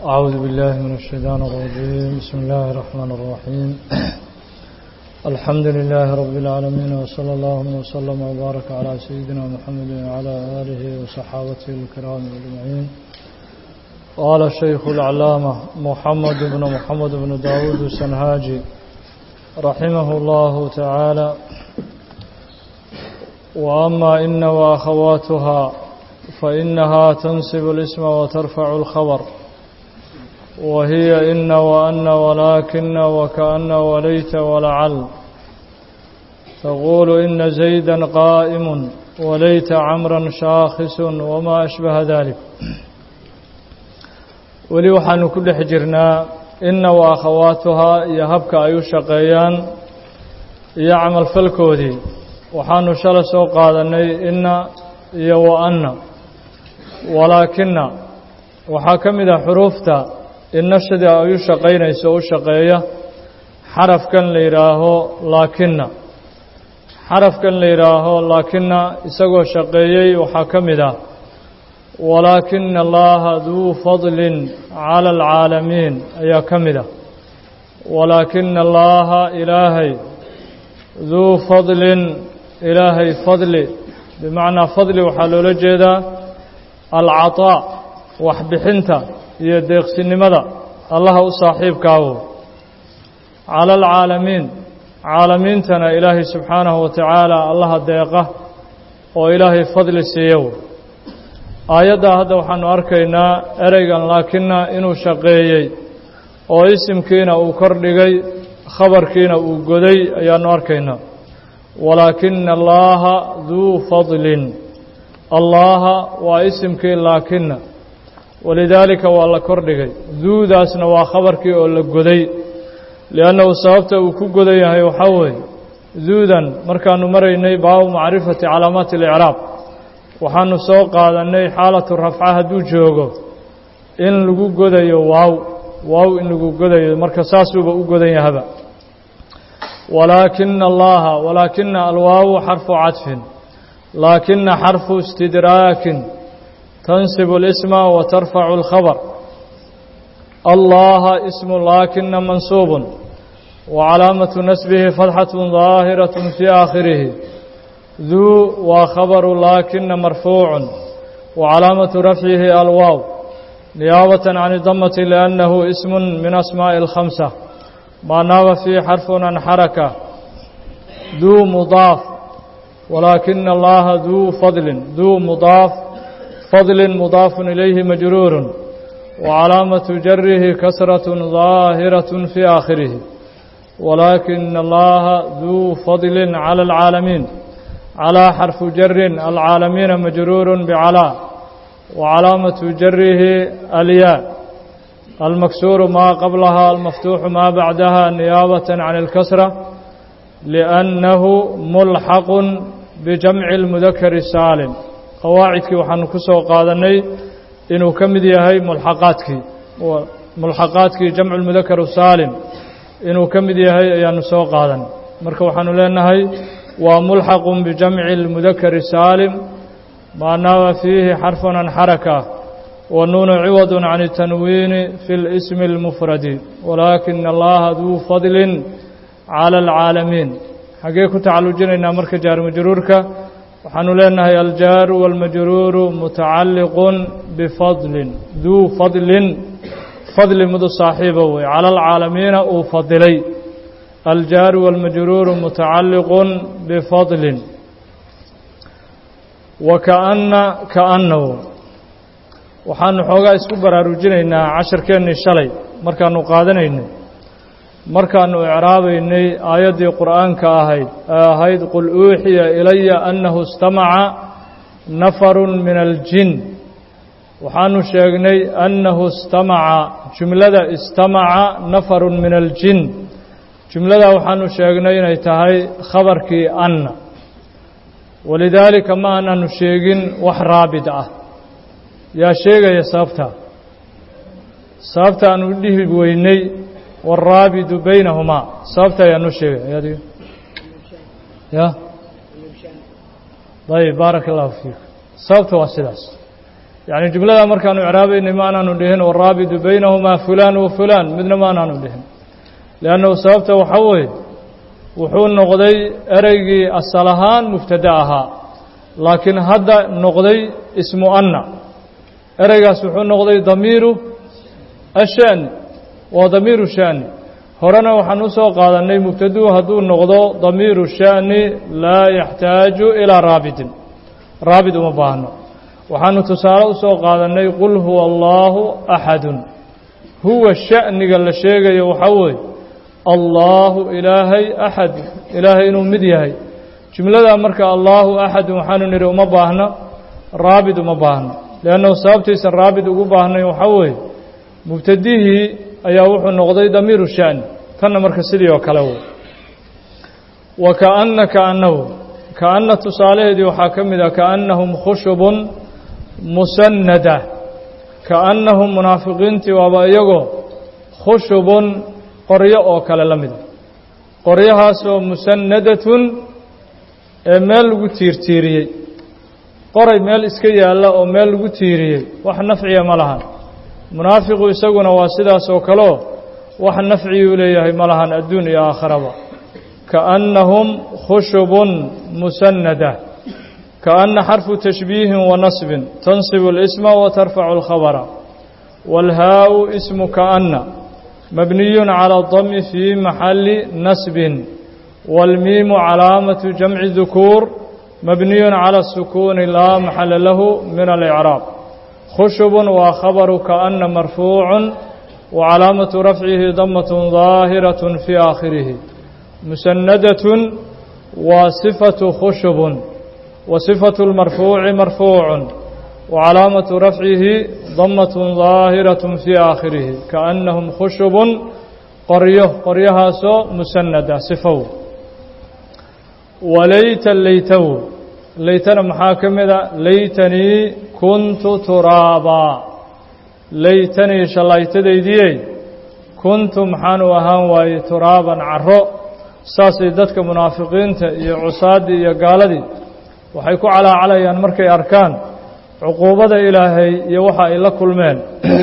أعوذ بالله من الشيطان الرجيم. بسم الله الرحمن الرحيم. الحمد لله رب العالمين، وصلى الله وسلم وبارك على سيدنا محمد وعلى آله وصحابته الكرام أجمعين. قال الشيخ العلامة محمد بن داود السنهاجي رحمه الله تعالى: وأما إن وأخواتها فإنها تنصب الاسم وترفع الخبر، وهي إن وأن ولكن وكأن وليت ولعل. تقول إن زيدا قائم وليت عمرا شاخص وما أشبه ذلك. ولي وحن كل حجرنا إن وأخواتها يهبك أي شقيان يعمل فالكودي، وحن شلس وقادني إن وأن ولكن وحكم إذا حروفتا إن الشدى أي شقين يسوء شقية حرف كان ليراه لكن حرف كان ليراه لكن يسوء شقية وحكم إذا ولكن الله ذو فضل على العالمين أي كمذا. ولكن الله إلهي ذو فضل إلهي فضل بمعنى فضل وحلول جدا العطاء وحبحنت يديق سنمدا الله صاحب كاو على العالمين عالمين تنا إلهي سبحانه وتعالى الله ديقه وإلهي فضل السيو. آيادا هذا وحن أركينا أريغان لكن إنو شقيي oo isimkiina uu kordhigay khabarkiina uu goday ayaanu arkaynaa. walaakina allaha duu fadlin, allaha waa isimkii laakina, walidaalika waa la kordhigay. duudaasna waa khabarkii oo la goday, liannahu sababta uu ku godan yahay waxaa weeye duudan markaanu maraynay baabu macrifati calaamaati alicraab waxaanu soo qaadanay xaalatu rafca hadduu joogo in lagu godayo waaw in lagu godayo, marka saasuuba u godan yahaba. walaakina allaha, walaakina alwaawu xarfu cadfin, laakina xarfu istidraakin tansibu اlisma wa tarfacu اlkhabar. allaha ismu laakina mansuubun wa calaamatu nasbihi fatxatun daahiratun fii aakhirihi. duu waa khabaru laakina marfuucun wa calaamatu rafcihi alwaaw نيابة عن الضمة لأنه اسم من أسماء الخمسة ما ناب فيه حرف عن حركة. ذو مضاف، ولكن الله ذو فضل، ذو مضاف، فضل مضاف إليه مجرور وعلامة جره كسرة ظاهرة في آخره. ولكن الله ذو فضل على العالمين، على حرف جر العالمين مجرور بعلى، وعلامة جره الياء المكسور ما قبلها المفتوح ما بعدها نيابة عن الكسرة لأنه ملحق بجمع المذكر السالم. قواعدك وحن كسو قادني إنه كمدي هي ملحقاتك جمع المذكر السالم إنه كمدي هي ينسو قادن مركو وحن لنا هي وملحق بجمع المذكر السالم ما ناب فيه حرف عن حركة، والنون عوض عن التنوين في الاسم المفرد. ولكن الله ذو فضل على العالمين. حقيقة تعالجنا مرك جار مجرورك وحنو لنا هي الجار والمجرور متعلق بفضل. ذو فضل، فضل مد صاحبه على العالمين أفضلي. الجار والمجرور متعلق بفضل. كأنه waxaanu xoogaa isku baraarujinaynaa casharkeennii shalay markaanu qaadanaynay, markaanu icraabaynay aayaddii qur'aanka ahayd qul uuxiya ilaya annahu istamaca nafarun min aljin. waxaanu sheegnay annahu istamaca, jumlada istamaca nafarun min aljin, jumladaa waxaanu sheegnay inay tahay khabarkii anna. walidaalika ma aanaanu sheegin wax raabid ah. yaa sheegaya sababta aanu dhihi weynay waraabidu baynahumaa, sababta ayaanu sheegay ayb baaraka allahu fiik. sababta waa sidaas يعني جملة مركان إعرابي إنما أنا ندهن والرابط بينهما فلان وفلان مثل ما أنا ندهن لأنه سببته وحوي وحول نقضي أريقي الصلاحان مفتدعها لكن هذا نقضي اسمه أن أريقي سحول نقضي ضميره الشأن وضمير الشأن هرنا وحنوسو قال أنه مبتدو هدو نقضو ضمير الشأن لا يحتاج إلى رابط مباهنه وحنو تسارو سو قال أنه قل هو الله أحد هو الشأن قال الشيء يوحوي الله إلهي أحد إلهي نمديهي جملة أمرك الله أحد وحنو نرى مباهنه رابط مباهنه لأنه سابتيس الرابط مباهنه يوحوي مبتديه ayaa wuxuu noqday damiiru shaan kana marka sidii oo kale wa kaanna tusaalaheedii waxaa ka mid ah kaannahum khushubun musannada kaannahum munaafiqiintii waaba iyagoo khushubun qoryo oo kale la mid qoryahaasoo musannadatun ee meel lagu tiirtiiriyey qoray meel iska yaalla oo meel lagu tiiriyey wax nafciya ma lahan munaafiqu isaguna waa sidaas oo kale wax nafciyu leeyahay malahan adduun iyo aakhiraba kaannahum khushubun musannada kaanna xarfu tashbiihin wa nasbin tansibu al-isma wa tarfacu al-khabara wal-haa'u ismu kaanna mabniyun cala ad-dammi fi maxalli nasbin wal-miimu calaamatu jamci dhukuur mabniyun cala as-sukuuni laa maxalla lahu min al-i'raab خشب وخبر كأن مرفوع وعلامة رفعه ضمة ظاهرة في آخره مسندة وصفة خشب وصفة المرفوع مرفوع وعلامة رفعه ضمة ظاهرة في آخره كأنهم خشب قريها سو مسندة صفو ليته ليتنا محاكمة ليتني كنت ترابا ليتني شلايتديدي كنت محان وهان واي ترابا عرو ساسي ددك منافقين يا عصادي يا قالدي waxay ku calaacalayaan markay arkaan cuquubada ilaahay iyo waxa ay la kulmeen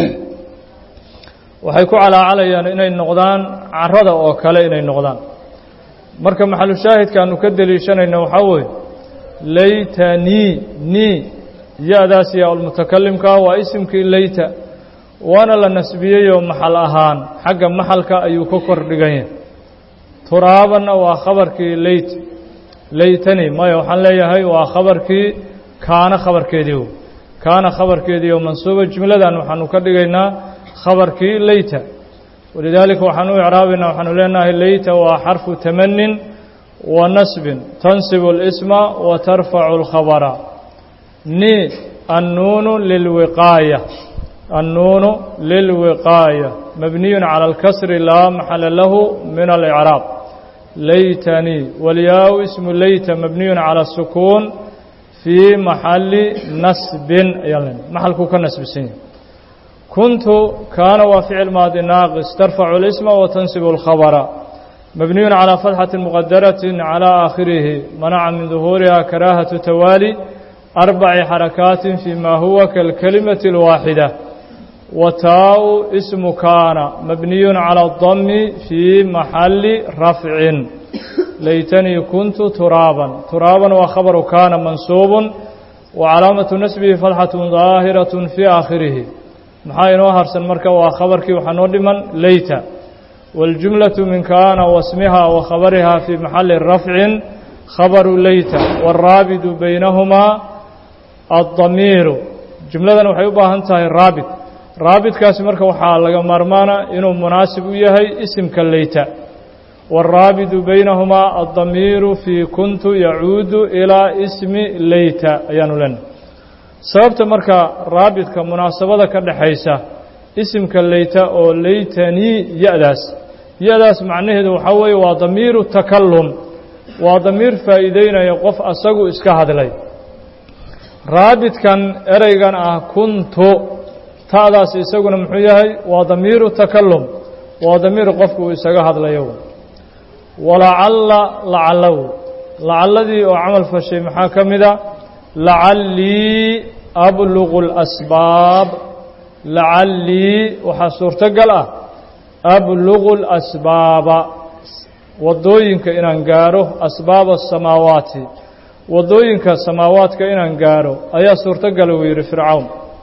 waxay ku calaacalayaan inay noqdaan carrada oo kale inay noqdaan marka maxallu shaahidkaanu ka daliishanayna waxa weeye laytani ni ya-daas yaa almutakalimka waa isimkii layta waana la nasbiyey oo maxal ahaan xagga maxalka ayuu ka kor dhigan yahay turaabanna waa khabarkii layt laytani maya waxaan leeyahay waa khabarkii kaana khabarkeedii oo mansuuba jumladan waxaanu ka dhigaynaa khabarkii layta walidaalika waxaan u icraabaynaa waxaanu leenahay layta waa xarfu tamanin wa nasbin tansibu اlisma wa tarfacu اlkhabara ni annuunu lilwiqaaya mabniyun cala alkasri laa maxala lahu min alicraab laytani walyaau ismu layta mabniyun cala asukuun fii maxalli nasbin ayaan leenahay maxalkuu ka nasbisan yahay kuntu kaana waa ficil maadi naaqis tarfacu اlisma wa tansibu اlkhabara mabniyun calaa fatxati muqadaratin calaa aakhirihi manaca min duhuuriha karaahatu tawaali أربع حركات فيما هو كالكلمة الواحدة وتاء اسم كان مبني على الضم في محل رفع ليتني كنت ترابا وخبر كان منصوب وعلامة نسبه فتحة ظاهرة في آخره محاين وهرسن مركب وخبرك وحنود من ليت والجملة من كان واسمها وخبرها في محل رفع خبر ليت والرابط بينهما الضمير جملة waxay u baahan tahay raabit kaasi marka waxa laga marmaana inuu munaasib u yahay isimka layta والرابط بينهما الضمير في كنت يعود إلى اسم ليتا ayaanu len sababta marka raabidka munaasabada ka dhaxaysa isimka layta oo laytani yadaas macnaheedu waxa weeye waa damiiru takallum waa damiir faa'iideynaya qof asagu iska hadlay raabidkan ereygan ah kuntu taadaas isaguna muxuu yahay waa damiiru takallum waa damiir qofku isaga hadlayo walacalla lacalladii oo camal fashay maxaa ka mida lacallii أبلغ الأسباب لعلي وحصور تقلأ أبلغ الأسباب ودوينك إن أنقاره أسباب السماوات ودوينك السماوات كإن أنقاره أيا صور تقلوا وير فرعون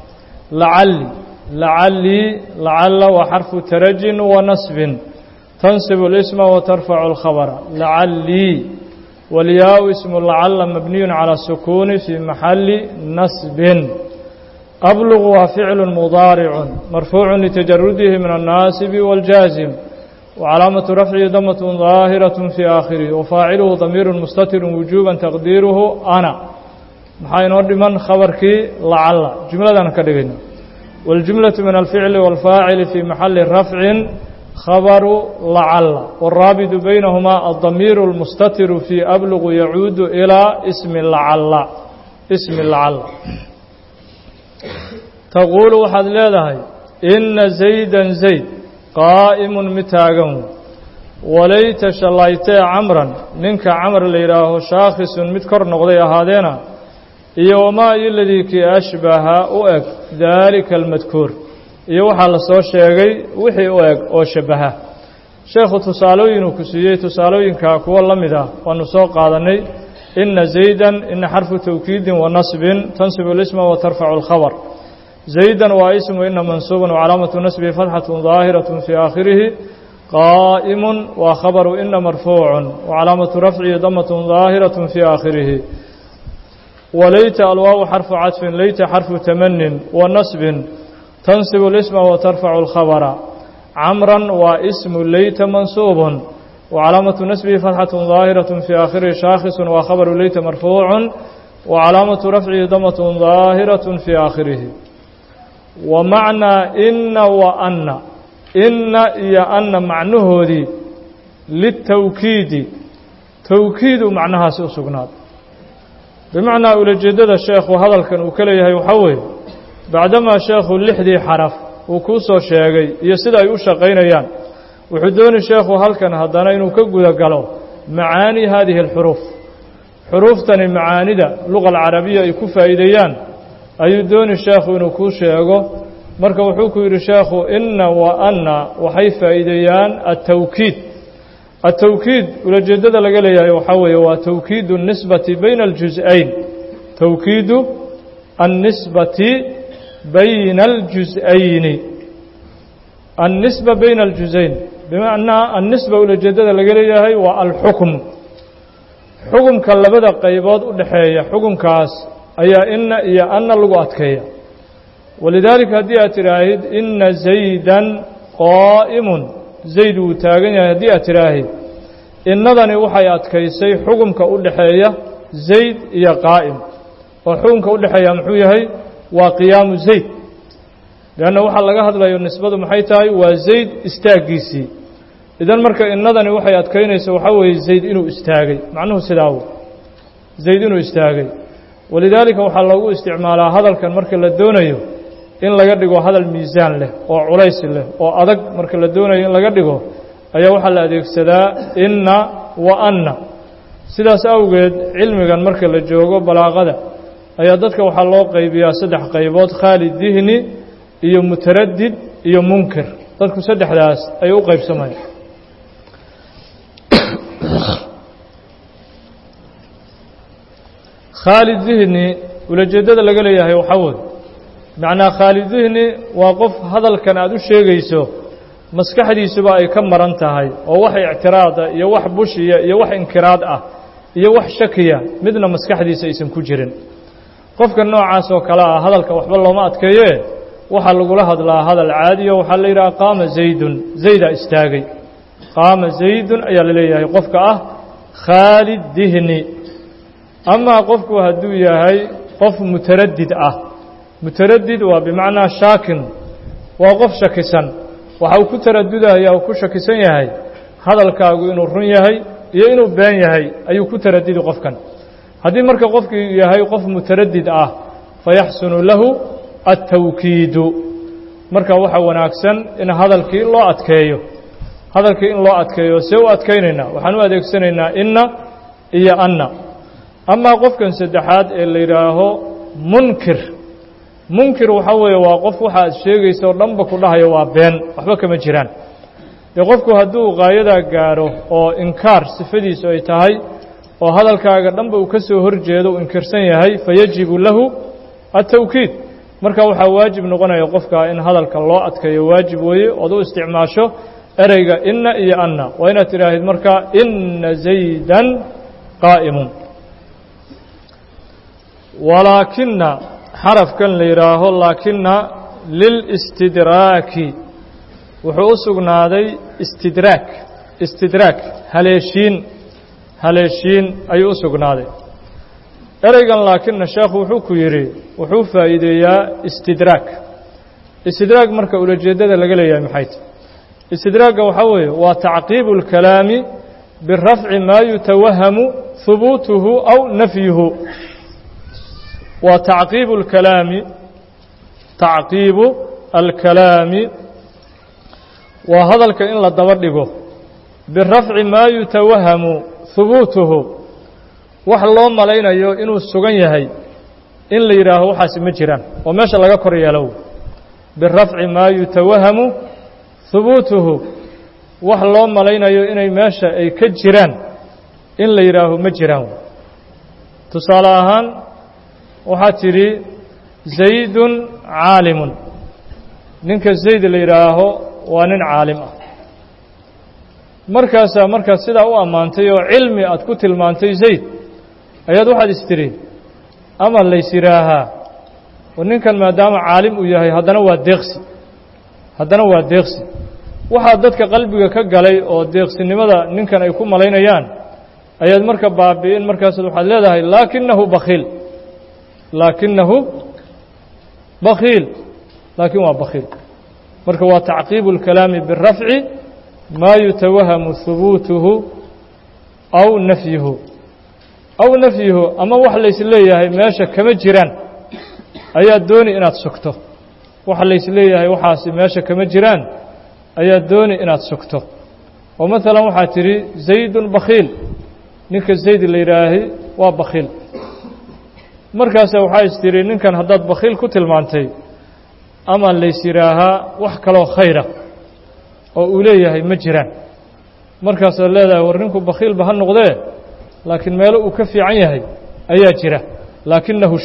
لعلي لعل وحرف ترج ونصب تنصب الاسم وترفع الخبر لعلي والياء اسم لعل مبني على السكون في محل نصب أبلغ فعل مضارع مرفوع لتجرده من الناسب والجازم وعلامة رفعه ضمة ظاهرة في آخره وفاعله ضمير مستتر وجوبا تقديره أنا محاين من خبرك لعل جملة كدغنا والجملة من الفعل والفاعل في محل رفع خبر لعل والرابط بينهما الضمير المستتر في أبلغ يعود إلى اسم لعل تقول وحد لهي إن زيدا زيد قائم متاغم وليت شليت عمرا منك عمر ليراه شاخص متكر نقضي هذين وما الذي كي أشبه أؤك ذلك المذكور يوحى لصور شيئا وحي أؤك أو شبهه شيخ تسالوين وكسية تسالوين كاكو اللمدة ونسوق قادني إن زيدا إن حرف توكيد ونصب تنصب الاسم وترفع الخبر زيدا واسم إن منصوب وعلامة نسبه فتحة ظاهرة في آخره قائم وخبر إن مرفوع وعلامة رفعه ضمة ظاهرة في آخره وليت الواو حرف عطف ليت حرف تمن ونصب تنصب الاسم وترفع الخبر عمرا واسم ليت منصوب وعلامة نسبه فتحة ظاهرة في آخره شاخص وخبر ليت مرفوع وعلامة رفعه ضمة ظاهرة في آخره ومعنى إن وأن إن يا أن معنه دي للتوكيد توكيد معناها سوسقنات بمعنى أولجدد الشيخ وهذا كان وكليه يحول بعدما شيخ اللحدي حرف وكوسو شيغي يسدا اي وشقينيان وحدون الشيخ هل كان هدانا انو كغودا غلو معاني هذه الحروف حروف تاني معاني ده اللغة العربية ay ku faa'iideeyaan ayuu doon الشيخ inuu ku sheego marka wuxuu ku yiri sheekhu inna wa anna waxay faa'iideeyaan التوكيد ولجدد laga leeyahay waxa weeye waa توكيد النسبة بين الجزئين توكيد النسبة بين الجزئين النسبة بين الجزئين بمعنى النسبة ولجدد laga leeyahay waa الحكم حكم كلبدا قيبود u dhaxeeya xukunkaas ayaa inna iyo anna lagu adkeeya ولذلك hadii aad tiraahid inna zaydan qaa'imun zayd uu taagan yahay hadii aad tiraahid innadani waxay adkeysay xukunka u dhaxeeya zayd iyo qaa'im oo xukunka u dhaxeeya muxuu yahay waa qiyaamu zayd laana waxa laga hadlayo nisbadu maxay tahay waa zayd istaagiisi idan marka innadani waxay adkeynaysaa waxa weeye zayd inuu istaagay macnuhu sidaa zayd inuu istaagay ولذلك waxa lagu isticmaalaa hadalkan marka la doonayo in laga dhigo hadal miisaan leh oo culays leh oo adag marka la doonayo in laga dhigo ayaa waxa la adeegsadaa inna wa anna sidaas awgeed cilmigan marka la joogo balaaqada ayaa dadka waxa loo qaybiyaa saddex qaybood khalid dihni iyo mutaraddid iyo munkir dadku saddexdaas ay u qaybsamayaan خالد ذهني ولجدد laga leeyahay waxa weey macna Khalid dhihni waa qof hadalkan aad u sheegayso maskaxdiisuba ay ka maran tahay oo wax i'tiraad iyo wax bushiya iyo wax inkiraad ah iyo wax shakiya midna maskaxdiisa aysan ku jirin qofka noocaas oo kala ah hadalka waxba looma adkeeyo waxa lagu la hadlaa hadal caadi ah waxa la yiraahdaa qaama zaydun zayda istaagay qaama zaydun ayaa la leeyahay qofka ah Khalid dhihni أما قفك هدو يهي قف متردد متردد وبمعنى شاكن وقف شكسا وحاو كتردده يهو كشكسا يهي هذا الكاغو إنو رن يهي يإنو بان يهي أيو كتردد قفكا هذه مركة قفك يهي قف متردد فيحسن له التوكيد مركة وحا وناكسا إن هذا الكي الله أتكيو هذا الكي الله أتكيو سوى أتكيننا وحنو أدكسننا إن إيا أن أما قفكن سدحات اللي راه منكر munkir waxaa weeye waa qof waxaad sheegaysa oo dhanba ku dhahayo waa been waxba kama jiraan ee qofku hadduu qaayadaa gaaro oo inkaar sifadiisu ay tahay oo hadalkaaga dhanba uu ka soo horjeedo uu inkirsan yahay fayajibu lahu atawkiid marka waxaa waajib noqonaya qofka in hadalka loo adkeeyo waajib weeye ood u isticmaasho ereyga inna iyo anna waa inaad tidhaahid marka inna zaydan qaa'imun walaakina xarafkan la yidhaaho laakina lilistidraaki wuxuu u sugnaaday istidraak haleeshiin ayuu u sugnaaday ereygan laakina sheekhu wuxuu ku yidhi wuxuu faa'iideeyaa istidraag marka ulajeeddada laga leeyahay maxay tahy istidraagga waxaa weeye waa tacqiibu اlkalaami birafci maa yutawahamu hubuutuhu aw nafyuhu waa tacqiibu alkalaami waa hadalka in la daba dhigo birafci maa yutawahamu hubuutuhu wax loo malaynayo inuu sugan yahay in la yidhaaho waxaasi ma jiraan oo meesha laga kor yeelow birafci maa yutawahamu hubuutuhu wax loo malaynayo inay meesha ay ka jiraan in la yidhaaho ma jiraan tusaale ahaan waxaad tidhi zaydun caalimun ninka zayd la yidhaaho waa nin caalim ah markaasaa markaad sidaa u ammaantay oo cilmi aad ku tilmaantay zayd ayaad waxaad istiri ama lays yidhaahaa ninkan maadaama caalim uu yahay haddana waa deeqsi waxaa dadka qalbiga ka galay oo deeqsinimada ninkan ay ku malaynayaan ayaad marka baabi'in markaasaad waxaad leedahay laakinahu bakhiil laakiin waa bakhiil marka waa tacqiibu اlkalaami birafci maa yutawahamu hubuutuhu aw nafyuhu ama wax lays leeyahay meesha kama jiraan ayaad dooni inaad sugto waxa lays leeyahay waxaasi meesha kama jiraan ayaad dooni inaad sugto oo maalan waxaad tidhi zaydun bakhiil ninka zayd la yidhaahi waa bakhiil markaasa waxaa is tidhi ninkan haddaad bakhiil ku tilmaantay ama lays yidhaahaa wax kaloo khayra oo uu leeyahay ma jiraan markaasaad leedahay war ninku bakhiilba ha noqdee laakiin meelo uu ka fiican yahay ayaa jira laakinahu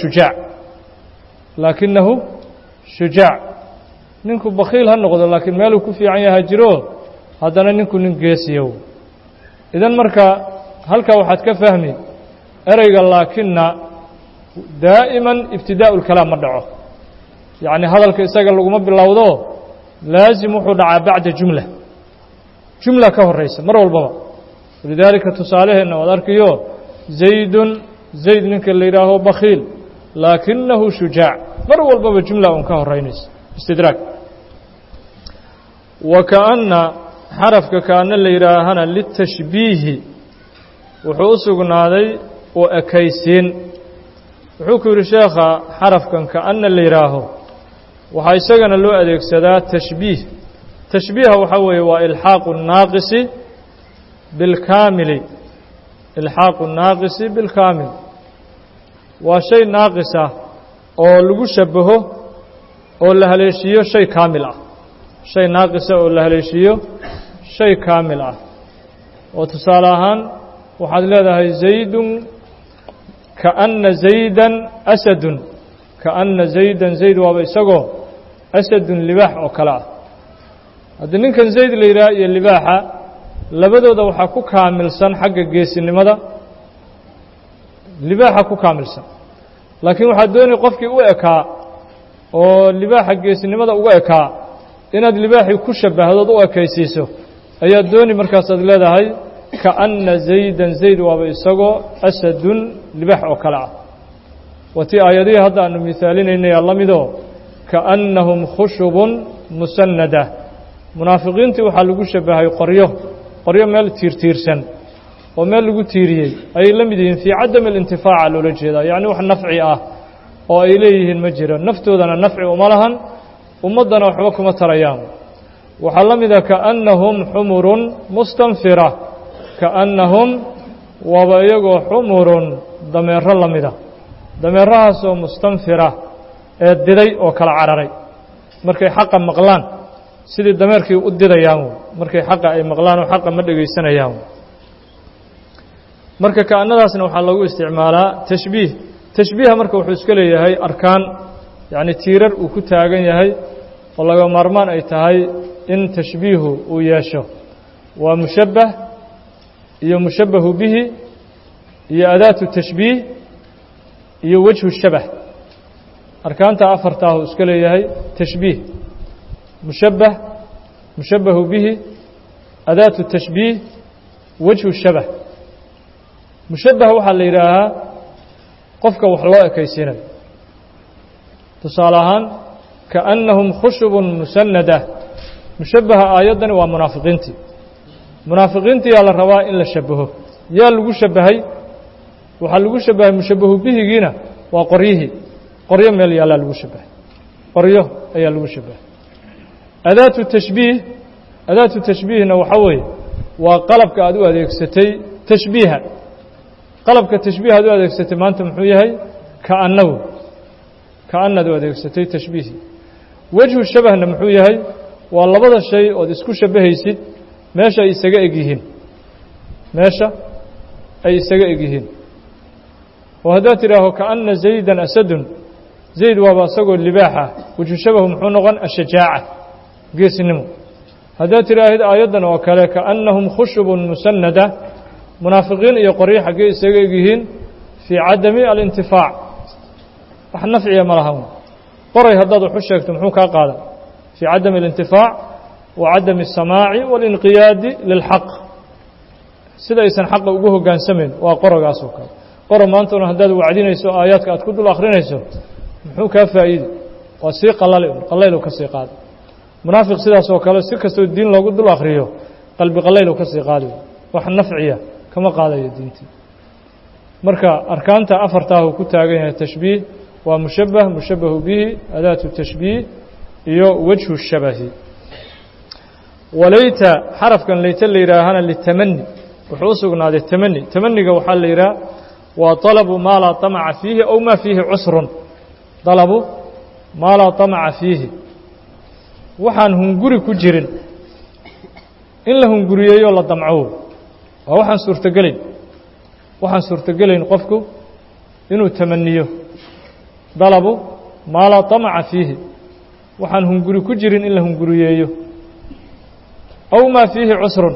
shujaac ninku bakhiil ha noqdo laakiin meeluu ku fiican yaha jiro haddana ninku nin geesiyow idan marka halkaa waxaad ka fahmi ereyga laakina daa'iman ibtidaa'u اlkalaam ma dhaco yacni hadalka isaga laguma bilowdo laasim wuxuu dhacaa bacda jumla ka horaysa mar walbaba walidaalika tusaaleheenna waad arkiyo zayd ninka la yidhaaho bakhiil laakinahu shujaac mar walbaba jumla un ka horeynaysa istidraag wa kaأnna xarafka kaana la yidhaahana litashbiihi wuxuu u sugnaaday oo ekaysiin wuxuu ku yidhi sheekha xarafkan kaأnna la yidhaaho waxaa isagana loo adeegsadaa tashbiiha waxaa weeye waa ilxaaqu الnaaqisi biاlkaamil waa shay naaqis ah oo lagu shabaho oo la haleeshiiyo shay kaamil ah shay naaqisa oo la haleeshiiyo shay kaamil ah oo tusaale ahaan waxaad leedahay zaydun kaأnna zaydan asadun kaأnna zaydan zayd waaba isagoo asadun libaax oo kale ah haddii ninkan zayd la yidhaha iyo libaaxa labadooda waxaa ku kaamilsan xagga geesinimada libaaxa ku kaamilsan laakiin waxaad dooni qofkii u ekaa oo libaaxa geesinimada uga ekaa inaad libaaxii ku shabbahdood u ekaysiiso ayaad dooni markaasaad leedahay kaأnna zaydan zayd waaba isagoo asadun libaax oo kale ah waa tii aayadihii hadda aanu misaalinaynay la midoo kaأnnahum khushubun musanada munaafiqiintii waxaa lagu shabahay qoryo meel tiirtiirsan oo meel lagu tiiriyey ayay la mid yihiin fii cadami اlintifaaca loola jeedaa yacni wax nafci ah oo ay leeyihiin ma jiro naftoodana nafci uma lahan ummaddana waxba kuma tarayaan waxaa la mida kaأnnahum xumurun mustanfira kaأnnahum waaba iyagoo xumurun dameero la mida dameerahaasoo mustanfira diday oo kala cararay markay xaqa maqlaan sidii dameerkii u didayaan markay xaqa ay maqlaan oo xaqa ma dhageysanayaan marka kaanadaasna waxaa lagu isticmaalaa tashbiiha marka wuxuu iska leeyahay arkaan yani tiirar uu ku taagan yahay oo laga maarmaan ay tahay in tashbiihu uu yeesho waa mushabbah iyo mushabbahu bihi iyo adaatu tashbiih iyo wajhu shabah arkaanta afartaa uu iska leeyahay tashbiih mushabbah mushabbahu bihi adaatu tashbiih wajhu shabah mushabbah waxaa la yidhaahaa qofka wax loo ekaysiinayo tusaale ahaan kaannahum khushubun musanada mushabbaha aayaddani waa munaafiqiintii yaa la rabaa in la shabaho yaa lagu shabahay waxaa lagu shabahay mushabbahu bihigiina waa qoryo meel yaallaa lagu shabahay qoryo ayaa lagu shabahay adaatu tashbiihna waxaa weeye waa qalabka aad u adeegsatay tashbiiha qalabka tashbiih aad u adeegsatay maanta muxuu yahay kaannaad u adeegsatay tashbiihi wajhu shabahna muxuu yahay waa labada shay ood isku shabahaysid meesha ay isaga eg yihiin oo haddaad tidhaaho kaanna zaydan asadun zayd waaba isagoo libaaxa wajhu shabahu muxuu noqon ashajaaca geesnimo haddaad tidhaahid aayaddan oo kale kaannahum khushubun musanada munaafiqiin iyo qoryo xaggee isaga eg yihiin fii cadami alintifaac wax nafciya ma lahan qoray haddaad wax u sheegto muxuu kaa qaadan fii cadami alintifaac wa cadami asamaaci waalinqiyaadi lilxaq sida aysan xaqa ugu hoggaansamayn waa qorogaas oo kale qoro maantuna haddaad wacdinayso aayaadka aad ku dul akhrinayso muxuu kaa faa'iidi waa sii qallaylu ka sii qaada munaafiq sidaas oo kale si kastoo diin loogu dul akhriyo qalbi qallaylu ka sii qaadi wax nafciya kama qaadayo diintii marka arkaanta afartaa uu ku taagan yahay tashbiih waa mushabbah mushabbahu bihi adaatu tashbiih iyo wajhu shabahi walayta xarafkan layta la yidhaahana litamani wuxuu u sugnaaday tamaniga waxaa la yidhaha waa طalabu maa laa طamaca fiihi aw maa fiihi cusrun طalabu maa laa طamaca fiihi waxaan hunguri ku jirin in la hunguriyeeyo la damco waa waxaan suurtogelayn qofku inuu tamaniyo dalabu maa laa طamaca fiihi waxaan hunguri ku jirin in la hunguriyeeyo aw maa fiihi cusrun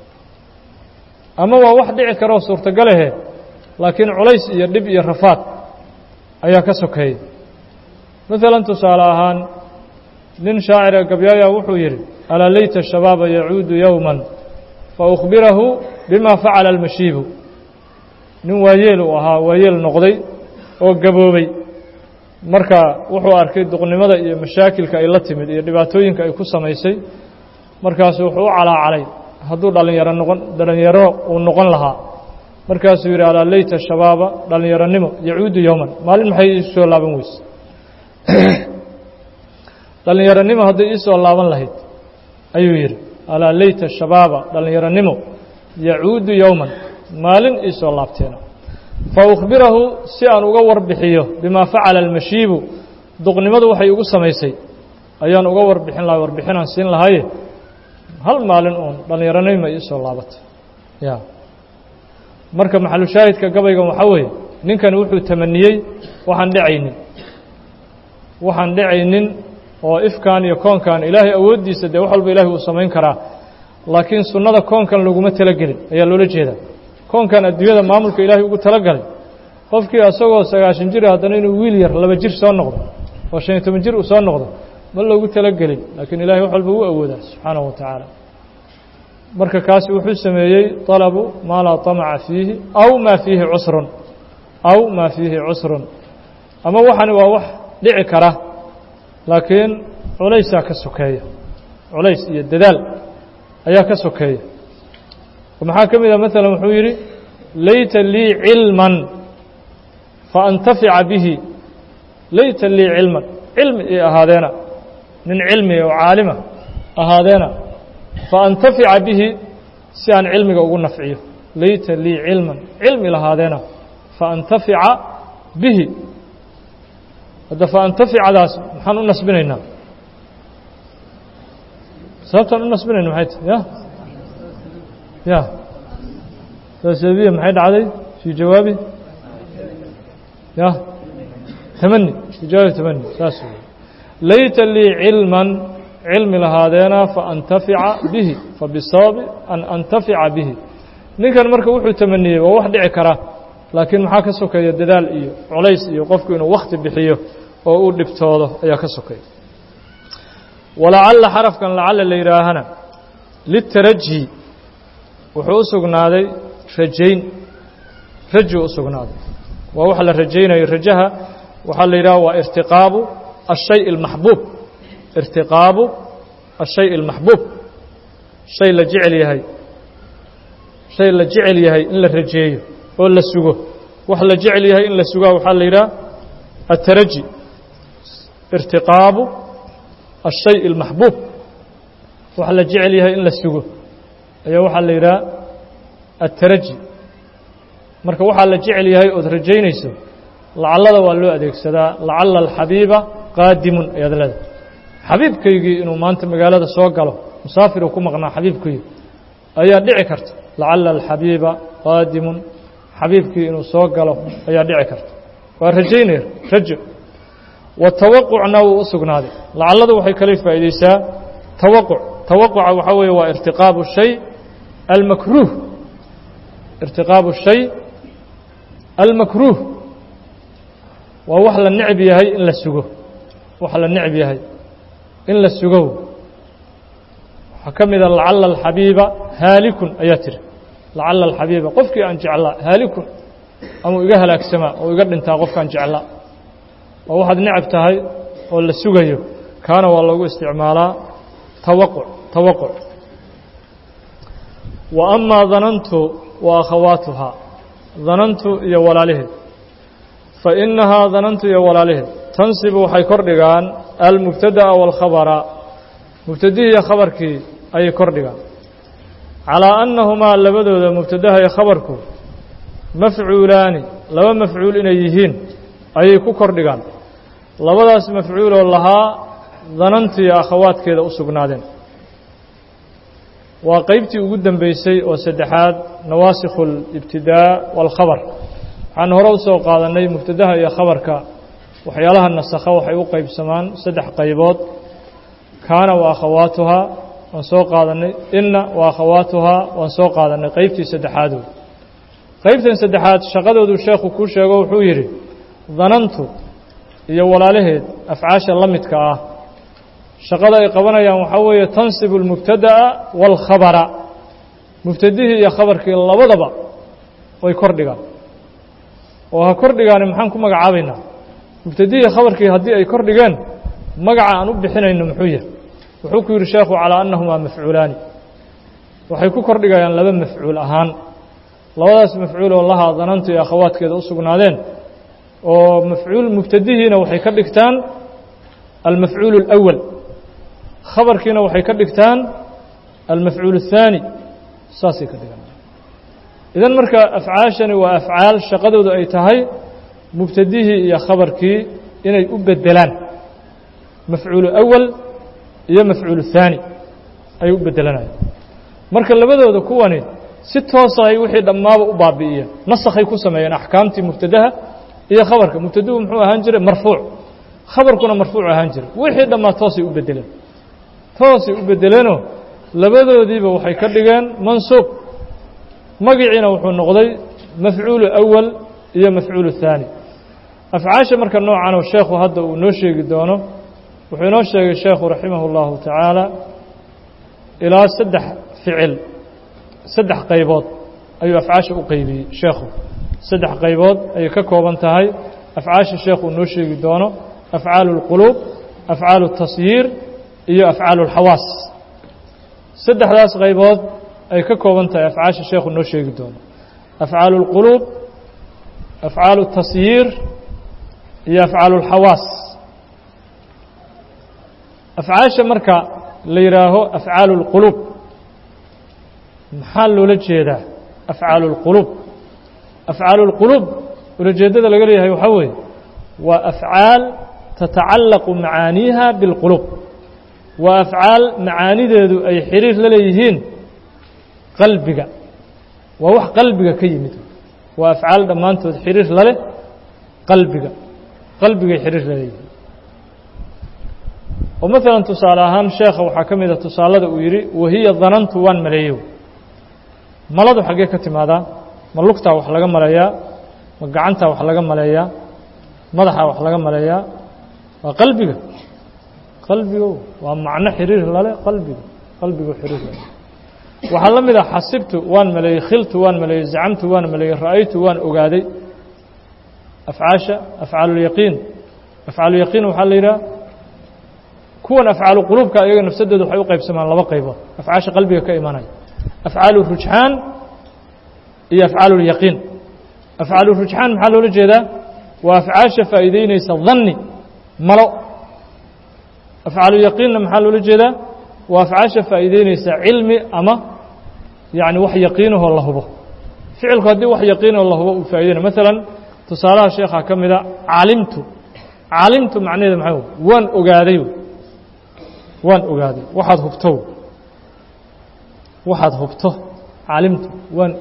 ama waa wax dhici karoo suurtogalahe laakiin culays iyo dhib iyo rafaad ayaa ka sokeeyey maalan tusaale ahaan nin shaacira gabyaaya wuxuu yidhi alaa layta shabaaba yacuudu yowman faأkhbirahu bima facala almashiibu nin waayeel uu ahaa waayeel noqday oo gaboobay marka wuxuu arkay duqnimada iyo mashaakilka ay la timid iyo dhibaatooyinka ay ku samaysay markaasu wuxuu u calaacalay hadduu dhalinyaro uu noqon lahaa markaasuu yidhi alaa layta shabaaba dhalinyaronimo yacuudu yowman maalin maxay ii soo laaban weyse dhalinyaronimo hadday ii soo laaban lahayd ayuu yidhi alaa layta shabaaba dhalinyaronimo yacuudu yowman maalin ii soo laabteena faأkhbirahu si aan uga warbixiyo bimaa facala almashiibu duqnimadu waxay ugu samaysay ayaan uga warbixin lahay warbixinaan siin lahaye hal maalin uun dhalinyaronimo ii soo laabatay ya marka maxalushaahidka gabaygan waxaa weeye ninkani wuxuu tamaniyey waxaan dhacaynin oo ifkaan iyo koonkan ilaahay awooddiisa dee wax walba ilahay uu samayn karaa laakiin sunnada koonkan laguma talagelin ayaa loola jeedaa koonkan adduunyada maamulka ilaahay ugu talagalay qofkii asagoo 90 jir haddana inuu wiil yar 2 jir soo noqdo oo 15 jir uu soo noqdo ma loogu talagelin laakiin ilaahay wax walba uu awoodaa subxaanahu wa tacaala marka kaasi wuxuu sameeyey طalabu maa laa طamaca fiihi aw maa fiihi cusrun ama waxani waa wax dhici kara laakiin culaysaa ka sokeeya culays iyo dadaal ayaa ka sokeeya maxaa ka mid a maalan wuxuu yidhi layta lii cilman faantafica bihi layta lii cilman cilmi ii ahaadeena nin cilmi oo caalima ahaadeena faantafica bihi si aan cilmiga ugu nafciyo layta lii cilman cilmi lahaadeena faantafica bihi hadda faantaficadaas maxaan u nasbinaynaa sababtaan u nasbinayna maxay tahay ya sababiya maxay dhacday fii jawaabi ya tamani fii jawaabi tamani saas layta lii cilman cilmi lahaadeena faantafica bihi fabisababi an antafica bihi ninkan marka wuxuu tamaniyey waa wax dhici kara laakiin maxaa ka sokeeya dadaal iyo culays iyo qofku inuu wakhti bixiyo oo uu dhibtoodo ayaa ka sokeeya walacalla xarafkan lacalla la yidhaahana litaraji wuxuu u sugnaaday rajayn rajuu u sugnaaday waa wax la rajaynayo rajaha waxaa la yidhaha waa irtiqaabu الshay الmaxbuub irtiqaabu الshay الmaxbuub shay la jecel yahay shay la jecel yahay in la rajeeyo oo la sugo wax la jecel yahay in la sugaa waxaa la yidhaha الtaraji irtiqaabu الshay الmaxbuub wax la jecel yahay in la sugo ayaa waxaa la yidhaha الtaraji marka waxaa la jecel yahay ood rajaynayso lacallada waa loo adeegsadaa lacalla alxabiiba qaadimun ayaad leedahay xabiibkaygii inuu maanta magaalada soo galo musaafiruu ku maqnaa xabiibkaygii ayaa dhici karta lacalla alxabiiba qaadimun xabiibkii inuu soo galo ayaa dhici karta waa rajaynaya rajo watawaqucna wuu u sugnaaday lacalladu waxay kala faa'iidaysaa tawaquc tawaquca waxaa weeye waa irtiqaabu shay almakruuh irtiqaabu shay almakruuh waa wax la necb yahay in la sugo wax la necb yahay in la sugo waxaa ka mida lacalla alxabiiba haalikun ayaa tiri lacalla alxabiiba qofkii aan jeclaa haalikun amuu iga halaagsamaa oo iga dhintaa qofkaan jeclaa waa waxaad necab tahay oo la sugayo kaana waa loogu isticmaalaa tawaquc tawaquc wa amaa danantu wa akhawaatuhaa danantu iyo walaalaheed fainahaa danantu iyo walaalaheed tansibu waxay kor dhigaan almubtada'a waalkhabara mubtadihii iyo khabarkii ayay kor dhigaan calaa annahumaa labadooda mubtadaha iyo khabarku mafcuulaani laba mafcuul inay yihiin ayay ku kor dhigaan labadaas mafcuuloo lahaa danantu iyo akhawaadkeeda u sugnaadeen waa qaybtii ugu dambeysay oo saddexaad nawaasikhu اlibtidaa wاlkhabar waxaan hore u soo qaadannay mubtadaha iyo khabarka waxyaalaha nasakha waxay u qaybsamaan saddex qaybood kaana wa akhawaatuhaa waan soo qaadannay inna wa akhawaatuhaa waan soo qaadannay qaybtii saddexaadood qaybtan saddexaad shaqadoodu sheekhu kuu sheego wuxuu yidhi danantu iyo walaalaheed afcaasha la midka ah shaqada ay qabanayaan waxaa weeye tansibu اlmubtada'a wاlkhabara mubtadihii iyo khabarkii labadaba way kor dhigaan oo ha kor dhigaani maxaan ku magacaabaynaa mubtadihii khabarkii haddii ay kor dhigeen magaca aan u bixinayno muxuu yahay wuxuu ku yidhi sheekhu calaa annahumaa mafcuulaani waxay ku kor dhigayaan laba mafcuul ahaan labadaas mafcuul oo lahaa danantu iyo akhawaadkeeda u sugnaadeen oo mafcuul mubtadihiina waxay ka dhigtaan almafcuul اlأwal khabarkiina waxay ka dhigtaan almafcuul الثaani saasay ka dhigaan idan marka afcaashani waa afcaal shaqadoodu ay tahay mubtadihii iyo khabarkii inay u bedelaan mafcuulu أwal iyo mafcuul الثaani ay u bedelanayaan marka labadooda kuwani si toosa ay wixii dhammaaba u baabi'iyeen nasakhay ku sameeyeen axkaamtii mubtadaha iyo khabarka mubtaduhu muxuu ahaan jiray marfuuc khabarkuna marfuuc ahaan jiray wixii dhammaa toosay u bedeleen toosay u bedeleenoo labadoodiiba waxay ka dhigeen mansuub magiciina wuxuu noqday mafcuulu أwal iyo mafcuulu الثaani afcaasha marka noocanoo sheekhu hadda uu noo sheegi doono wuxuu inoo sheegay sheekhu raximah اllahu tacaala ilaa saddex ficil saddex qaybood ayuu afcaasha u qaybiyey sheekhu saddex qaybood ayay ka kooban tahay afcaasha sheekhu uu noo sheegi doono afcaalu اlquluub afcaalu الtasyiir iyo afcaalu اlxawaas saddexdaas qaybood ay ka kooban tahay afcaasha sheekhu noo sheegi doono afcaalu اlquluub afcaalu الtasyiir iyo afcaalu اlxawaas afcaasha marka la yidhaaho afcaalu اlquluub maxaa loola jeedaa afcaalu اlquluub afcaalu اlquluub ulajeeddada laga leeyahay waxaa weeye waa afcaal تتعلق معانيها بالقلوب وأفعال معاني ذو أي حرير لليهين قلبك ووح قلبك كيمت وأفعال دمان تحرير لله قلبك حرير لليهين ومثلا تصالحان شيخ وحكم إذا تصالح ويري وهي ظننت وان مليو ملضو حقيقة ماذا ملقتها وحلقا مليا مقعنتها وحلقا مليا مضحها وحلقا مليا وقلبك ومعنى حرير لله قلبك حرير لله وحلم إذا حسبت وان ملي خلت وان ملي زعمت وان ملي رأيت وان أقادي أفعال اليقين وحل إلى كون أفعال قلوبك أيضا نفسدد وحيوقع بسمان الله قيبه أفعاش قلبك كإيماني أفعال الرجحان هي أفعال اليقين أفعال الرجحان محل الجهة وأفعاش فائدين يسظني ملو أفعال اليقين محل الجهة وأفعاش فائدين يسعلمي أما يعني وحي يقينه الله به فعل قد وحي يقينه الله به فائدين مثلا تصالح الشيخ كم إذا علمت معنى محيو وان أقاديو waxaad hubto calimtu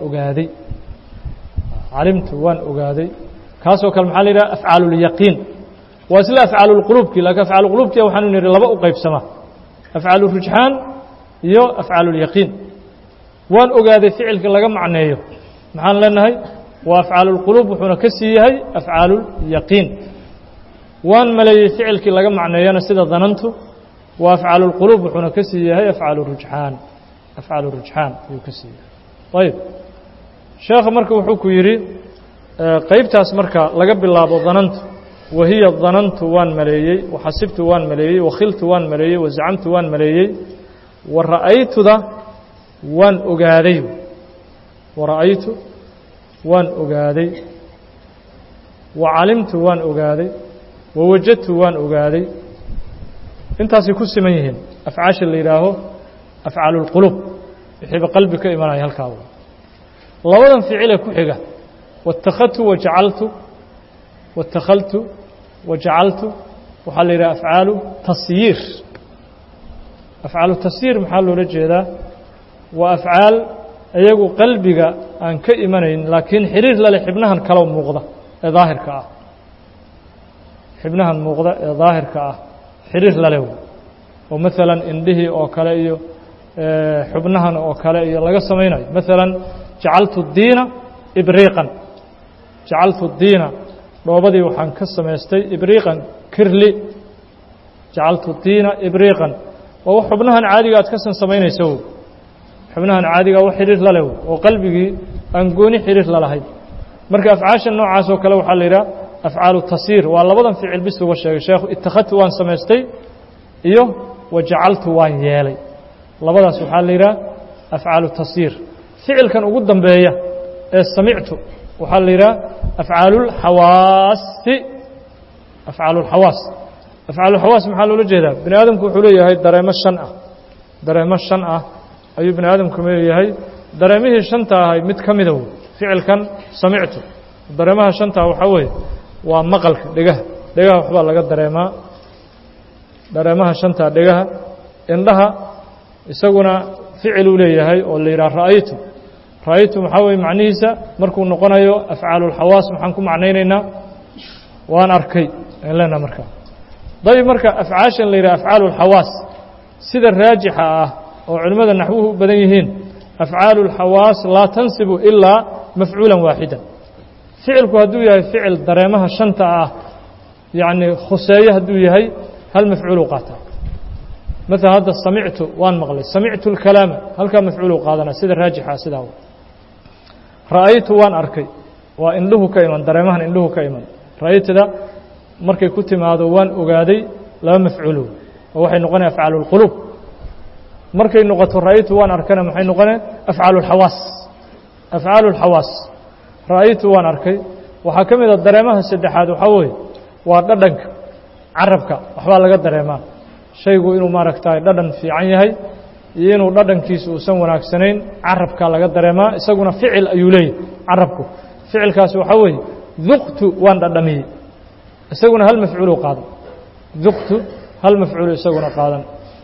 waan ogaaday kaasoo kale maxaa la yidhaha afcaalu lyaqiin waa isla afcaalu lquluubki laakiin afcaalu quluubki waxaanu nidhi laba u qaybsamaa afcaalu rujxaan iyo afcaalu lyaqiin waan ogaaday ficilka laga macneeyo maxaan leenahay waa afcaalu lquluub wuxuuna ka sii yahay afcaalu lyaqiin waan maleeyey ficilkii laga macneeyana sida danantu وأفعال القلوب وحنا كسيها أفعال الرجحان يكسيها طيب شيخ مركب وحكو يري قيبتاس مركا لقب الله ظننت وهي ظننت وان مليي وحسبت وان مليي وخلت وان مليي وزعمت وان مليي ورأيت ذا وان أقادي ورأيت وان أقادي وعلمت وان أقادي ووجدت وان أقادي intaasay ku siman yihiin afcaasha la yidhaaho afcaalu lquluub wixiiba qalbi ka imanaya halkaa labadan ficile ku xiga watakhaltu wajacaltu waxaa la yidhaha afcaalu tasyiir maxaa loola jeedaa waa afcaal iyagu qalbiga aan ka imanayn laakiin xiriir lale xibnahan kalo muuqda ee daahirka ah xiriir lalew oo maalan indhihii oo kale iyo xubnahan oo kale iyo laga samaynayo maalan jacaltu diina dhoobadii waxaan ka samaystay ibriiqan kirli jacaltu diina ibriiqan waa xubnahan caadiga aad ka samaynayso xubnahan caadiga wax xiriir lalew oo qalbigii aan gooni xiriir lalahayn marka afcaasha noocaas oo kale waxaa la yidhaha afcaalu tasyiir waa labadan ficil bis uga sheegay sheekhu ittakhadtu waan samaystay iyo wajacaltu waan yeelay labadaas waxaa la yidhaha afcaalu tasyiir ficilkan ugu dambeeya ee samictu waxaa la yidhaha afcaalulxawaas maxaa loola jeedaa bini aadamku wuxuu leeyahay dareemo shan ah ayuu bini aadamku leeyahay dareemihii shanta ahay mid ka mida ficilkan samictu dareemaha shanta waxaa weeye waa maqalka dhegaha waxbaa laga dareemaa dareemaha shanta dhegaha indhaha isaguna ficiluu leeyahay oo la yidhaha ra'aytu maxaa weye macnihiisa markuu noqonayo afcaalulxawaas maxaan ku macnaynaynaa waan arkay aan leenaha markaa dayib marka afcaashan la yidhaha afcaalulxawaas sida raajixa ah oo culimmada naxwuhu u badan yihiin afcaalulxawaas laa tansibu ilaa mafcuulan waaxidan ficilku hadduu yahay ficil dareemaha shanta ah yacni khuseeye hadduu yahay hal mafcuulu qaataa مثلا هذا سمعت وان مغلي سمعت الكلام هل كان مفعول قادنا سيد الراجحة سيده رأيت وان أركي وإن له كيمن دريمهن إن له كيمن رأيت ذا مركي كتم هذا وان أقادي لا مفعوله وحي نقني أفعال القلوب مركي نقطة رأيت وان أركنا محي نقني أفعال الحواس رأيت وان أركي وحكم إذا دريمهن سيد حاد وحوي وردنك عربك وحوال لقد دريمهن shaygu inuu maaragtay dhadhan fiican yahay iyo inuu dhadhankiisu uusan wanaagsanayn carabka laga dareemaa isaguna ficil ayuu leeyahay carabku ficilkaas waxa weeye duqtu waan dhadhamiyey isaguna hal mafcuul qaado ذقت هل مفعول يسونا قادن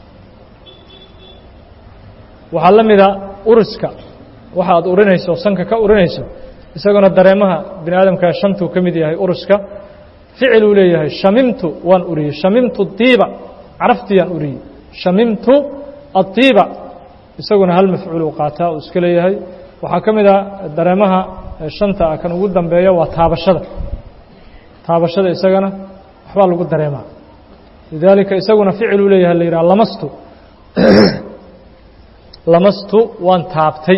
وحلمنا أرسك waxaad urinayso sanka ka urinayso isaguna dareemaha bini aadamka shantu kamid yahay uruska ficil uu leeyahay shamimtu waan uriyay shamimtu tiiba araftiyan uriyay shamimtu at-tiiba isaguna hal mafcuul uu qaataa uu iska leeyahay waxa kamid ah dareemaha shanta kan ugu dambeeya waa taabashada isagana waxba lagu dareemaa lidalika isaguna ficil uu leeyahay la yiraahdo lamastu waan taabtay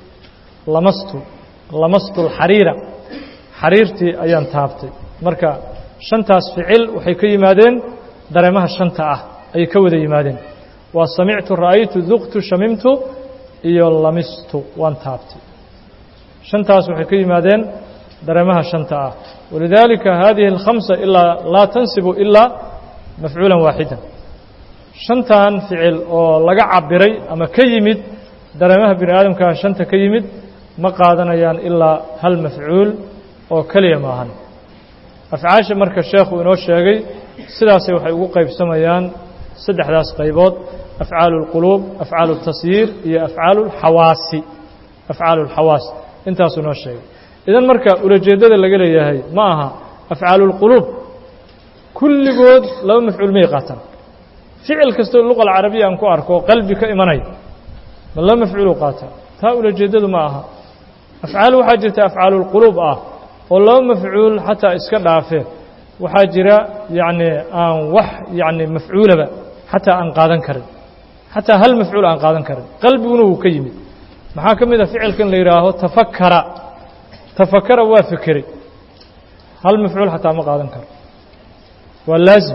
lamastu الxariira xariirtii ayaan taabtay marka shantaas ficil waxay ka yimaadeen dareemaha shanta ah ay ka wada yimaadeen waa samictu ra'aytu duqtu shamimtu iyo lamistu waan taabtay shantaas waxay ka yimaadeen dareemaha shanta ah walidalika hadihi الخمسة ilaa laa tansibu ilaa mafcuula waaxida shantan ficil oo laga cabiray ama ka yimid dareemaha bini aadamka shanta ka yimid ma qaadanayaan ilaa hal mafcuul oo kaliya maahan afcaasha marka sheekhu inoo sheegay sidaasay waxay ugu qaybsamayaan saddexdaas qaybood afcaalu الquluub afcaalu الtasyiir iyo afcaalu الxawaas intaasuu inoo sheegay idan marka ulajeedada laga leeyahay ma aha afcaalu الquluub kulligood laba mafcuul may qaataan ficil kastoo luqa alcarabiya aan ku arko qalbi ka imanay ma laba mafcuul qaataa taa ulajeedadu ma aha afcaal waxaa jirta afcaalu الquluub ah oo laba mafcuul xataa iska dhaafee waxaa jira yacni aan wax yacni mafcuulaba xataa aan qaadan karin xataa hal mafcuul aan qaadan karin qalbiguna wuu ka yimid maxaa ka mid ah ficilkan la yidhaaho tafakara waa fekeray hal mafcuul xataa ma qaadan karo waa laazim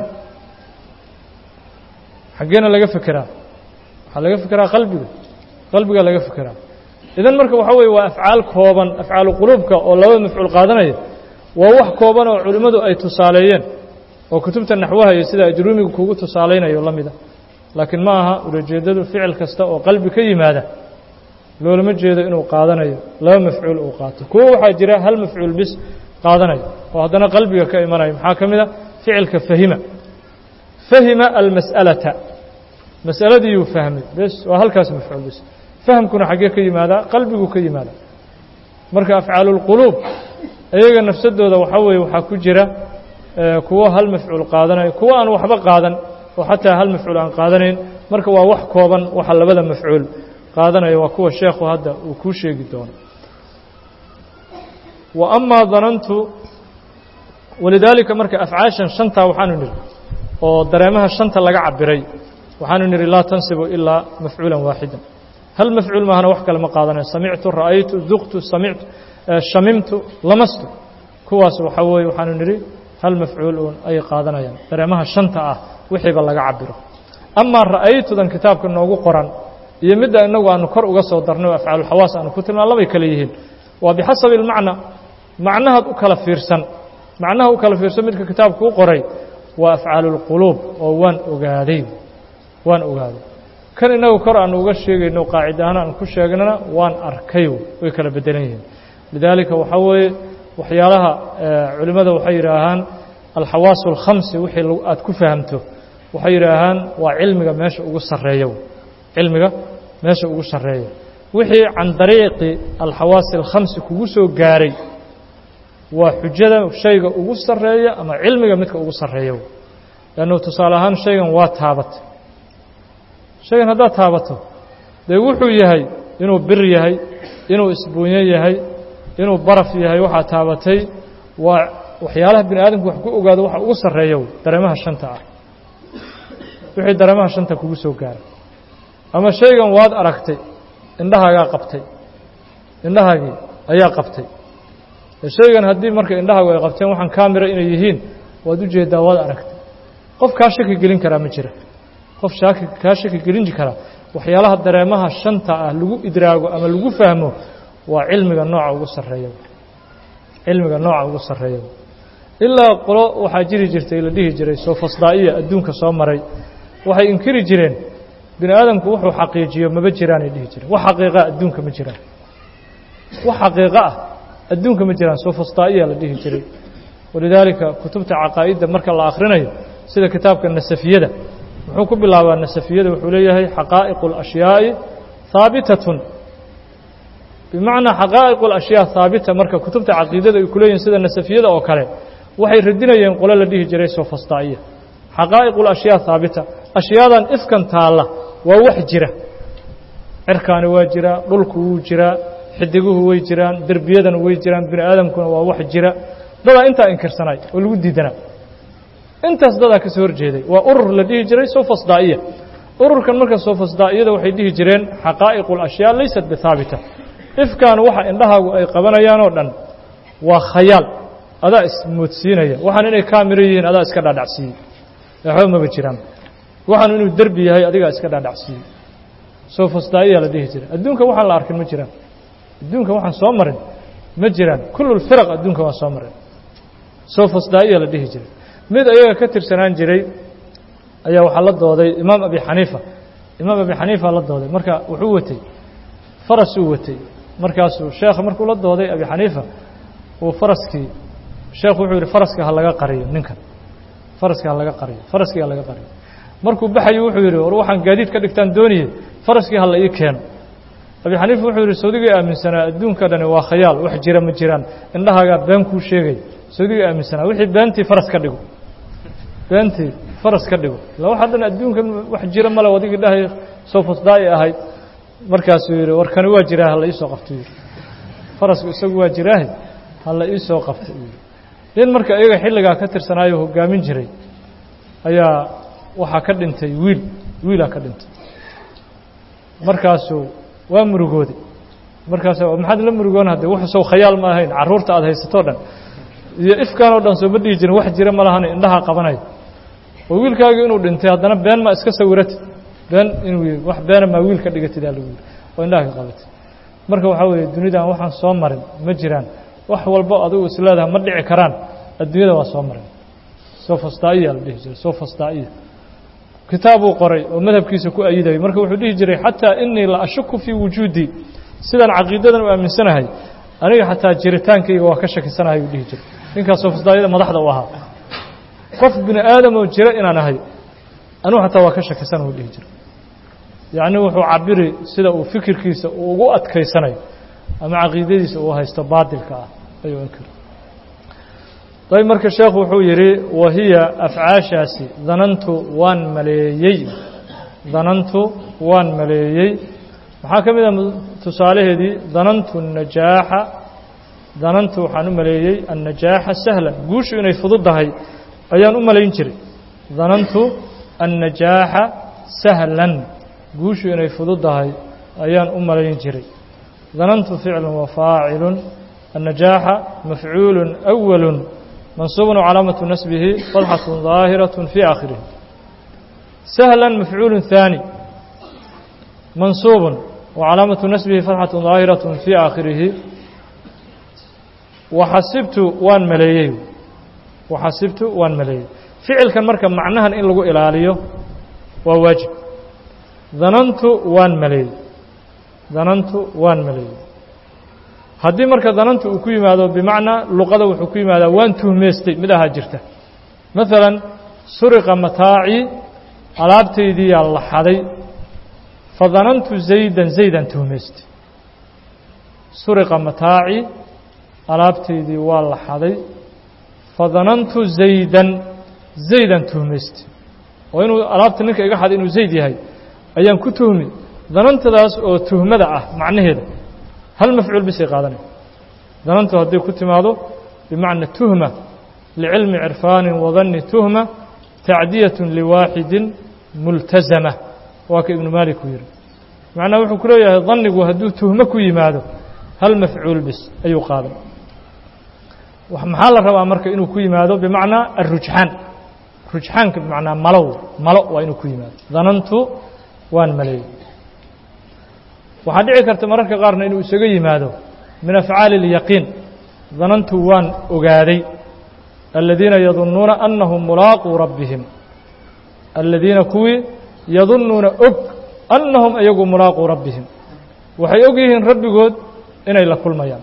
xaggeena laga fekeraa waxaa laga fekeraa qalbiga laga fekeraa idan marka waxa weeye waa afcaal kooban afcaalu quluubka oo laba mafcuul qaadanaya waa wax kooban oo culimmadu ay tusaaleeyeen oo kutubta naxwaha iyo sida ajruumigu kugu tusaaleynayo la mida laakiin ma aha ulajeedadu ficil kasta oo qalbi ka yimaada loolama jeedo inuu qaadanayo laba mafcuul uu qaato kuwa waxaa jira hal mafcuul bis qaadanayo oo haddana qalbiga ka imanayo maxaa ka mid a ficilka fahima almas'alata mas'aladii yuu fahmay bes waa halkaas mafcuul bis fahamkuna xaggee ka yimaadaa qalbiguu ka yimaadaa marka afcaalu الquluub iyaga nafsadooda waxaa weeye waxaa ku jira kuwo hal mafcuul qaadanayo kuwo aan waxba qaadan oo xataa hal mafcuul aan qaadanayn marka waa wax kooban waxa labada mafcuul qaadanayo waa kuwa sheekhu hadda uu kuu sheegi doono wa amaa danantu walidaalika marka afcaashan shantaa waxaanu nidhi oo dareemaha shanta laga cabiray waxaanu nidhi laa tansibu ilaa mafcuula waaxida hal mafcuul maahana wax kale ma qaadanayo samictu ra'aytu duqtu shamimtu lamastu kuwaas waxaa weeye waxaanu nidhi hal mafcuul uun ay qaadanayaan dareemaha shanta ah wixiiba laga cabiro amaa ra'aytudan kitaabka noogu qoran iyo midda inagu aanu kor uga soo darnay oo afcaaluxawaas aanu ku tilmaan labay kale yihiin waa bixasabi almacna macnahaad u kala fiirsan midka kitaabku u qoray waa afcaalu الquluub oo waan ogaaday kan inagu kor aanu uga sheegayno qaacid ahaan aan ku sheegnana waan arkay way kala bedelan yihiin lidaalika waxaa weeye waxyaalaha culimmada waxay yidhaahaan alxawaas الkhamsi wixii aad ku fahamto waxay yidhaahaan waa cilmiga meesha ugu sarreeya wixii can dariiqi alxawaasi الkhamsi kugu soo gaaray waa xujada shayga ugu sarreeya ama cilmiga midka ugu sarreeya lannu tusaale ahaan shaygan waa taabatay shaygan haddaad taabato dee wuxuu yahay inuu bir yahay inuu isbuunyo yahay inuu baraf yahay waxaa taabatay waa waxyaalaha bini aadamku wax ku ogaado waxa ugu sarreeya dareemaha shanta ah wixii dareemaha shanta kugu soo gaaray ama shaygan waad aragtay indhahaagii ayaa qabtay shaygan haddii marka indhahaagu ay qabteen waxaan kaamira inay yihiin waad u jeedaa waad aragtay qof kaa shaki gelin karaa ma jira qof kaa shaki gelin karaa waxyaalaha dareemaha shanta ah lagu idraago ama lagu fahmo waa cilmiga nooca ugu sarreeya ilaa qolo waxaa jiri jirtay la dhihi jiray soofasdaa'iya adduunka soo maray waxay inkiri jireen bini aadamku wuxuu xaqiijiyo maba jiraanay dhihi jireen wax xaqiiqa adduunka ma jiraan wax xaqiiqa ah adduunka ma jiraan soofasdaa'iya la dhihi jiray walidaalika kutubta caqaa'idda marka la akhrinayo sida kitaabka nasafiyada wuxuu ku bilaabaa nasafiyada wuxuu leeyahay xaqaa'iqu اlأshyaaءi haabitatun bimacnaa xaqaa'iqu اlأshyaa haabita marka kutubta caqiidada ay ku leeyihin sida nasafiyada oo kale waxay radinayeen qole la dhihi jiray sofastaiya xaqaa'iqu اlأshyaa haabita ashyaadan ifkan taalla waa wax jira cirkaani waa jiraa dhulku wuu jiraa xidiguhu way jiraan derbiyadana way jiraan bini aadamkuna waa wax jira dadaa intaa inkirsanaay oo lagu diidanaa intaas dadaa ka soo horjeeday waa urur la dhihi jiray sofasdaa'iya ururkan marka sofasdaa'iyada waxay dhihi jireen xaqaa'iqu اlأshyaa laysat bihaabita ifkaan waxa indhahaagu ay qabanayaan oo dhan waa khayaal adaa ismoodsiinaya waxaan inay kaamiro yihiin adaa iska dhaadhacsiiyey waxba maba jiraan waxaan inuu derbi yahay adigaa iska dhaadhacsiiyey sofasdaa'iya la dhihi jiray adduunka waxaan la arkin ma jiraan adduunka waxaan soo marin ma jiraan kullu lfiraq adduunka waan soo marin sofasdaa'iya la dhihi jiray mid ayaga ka tirsanaan jiray ayaa waxaa la dooday imaam abi xaniifa la dooday marka wuxuu watay farasuu watay markaasuu sheekha markuu la dooday abi xaniifa uu faraskii sheekhu wuxuu yidhi faraska ha laga qariyo ninkan faraska ha laga qariyo faraskii ha laga qariyo markuu baxayo wuxuu yidhi war waxaan gaadiid ka dhigtaan dooniyey faraskii ha la ii keeno abi xaniifa wuxuu yidhi sawdigay aaminsanaa adduunka dhani waa khayaal wax jira ma jiraan indhahaagaa been kuu sheegay sawdigay aaminsanaa wixii beentii faras ka dhigo beentii faras ka dhigo ila waxa dhan adduunkan wax jira male wadigii dhahay sofasdaa'i ahayd markaasuu yidhi war kani waa jiraa ha la ii soo qabto yidhi farasku isagu waa jiraahe ha la ii soo qabto yidhi nin marka iyaga xilligaa ka tirsanaayo hoggaamin jiray ayaa waxaa ka dhintay wiilaa ka dhintay markaasuu waa murugooday markaas maxaad la murugoon hadde wax sow khayaal ma ahayn carruurta aad haysatoo dhan iyo ifkaan oo dhan soo ma dhihi jirin wax jira ma lahana indhaha qabanaya oo wiilkaagii inuu dhintay haddana been ma iska sawiratid been inuu wax beena maa wiil ka dhigatid aa lagu yidhi oo indhaha ka qabatid marka waxaa weeye dunidan waxaan soo marin ma jiraan wax walbo adigu isleedaha ma dhici karaan adduunyada waa soo marin sofastaiya la dhihi jiray sofastaiya kitaabuu qoray oo madhabkiisa ku ayidayay marka wuxuu dhihi jiray xataa inii la ashuku fii wujuudii sidaan caqiidadan u aaminsanahay aniga xataa jiritaankayga waa ka shakisanahay uu dhihi jiray ninkaas sofasdaayada madaxda u ahaa qof bini aadamoo jira inaan ahay anugu xataa waa ka shakisan uu dhihi jiray yacni wuxuu cabiri sida uu fikirkiisa uu ugu adkaysanayo ama caqiidadiisa uu haysto baadilka ah ayuu inkira dayb marka sheekhu wuxuu yidhi wahiya afcaashaasi danantu waan maleeyey maxaa ka mid a tusaalaheedii danantu najaaxa danantu waxaan u maleeyey annajaaxa sahlan guushu inay fududdahay ayaan u malayn jiray danantu annajaaxa sahlan guushu inay fududdahay ayaan u malayn jiray danantu ficlun wa faacilun annajaaxa mafcuulun awalun منصوب وعلامة نسبه فتحة ظاهرة في آخره سهلا مفعول ثاني منصوب وعلامة نسبه فتحة ظاهرة في آخره وحسبت وان مليي فعل كان مركب معناها إن لغو إلاليه وواجب ظننت وان مليي haddii marka dananta uu ku yimaado bimacnaa luqada wuxuu ku yimaadaa waan tuhmaystay mid ahaa jirta maalan suriqa mataacii alaabtaydii yaa la xaday fadanantu zaydan tuhmaystay suriqa mataacii alaabtaydii waa la xaday fadanantu zaydan tuhmaystay oo inuu alaabta ninka iga xaday inuu zayd yahay ayaan ku tuhmi danantadaas oo tuhmada ah macnaheeda hal mafcuul bisay qaadanay danantu hadday ku timaado bimacna tuhma licilmi cirfaanin wadanni tuhma tacdiyatun liwaaxidin multazama waa ka ibnu maalik uu yidhi macnaa wuxuu ku leeyahay dannigu hadduu tuhmo ku yimaado hal mafcuul bis ayuu qaadan maxaa la rabaa marka inuu ku yimaado bimacnaa arujxaan rujxaanka bimacnaa malo waa inuu ku yimaado danantu waan maleeyey waxaa dhici karta mararka qaarna inuu isaga yimaado min afcaali اlyaqiin danantu waan ogaaday aladiina yadunnuuna annahum mulaaquu rabbihim aladiina kuwii yadunnuuna og annahum iyagu mulaaquu rabbihim waxay og yihiin rabbigood inay la kulmayaan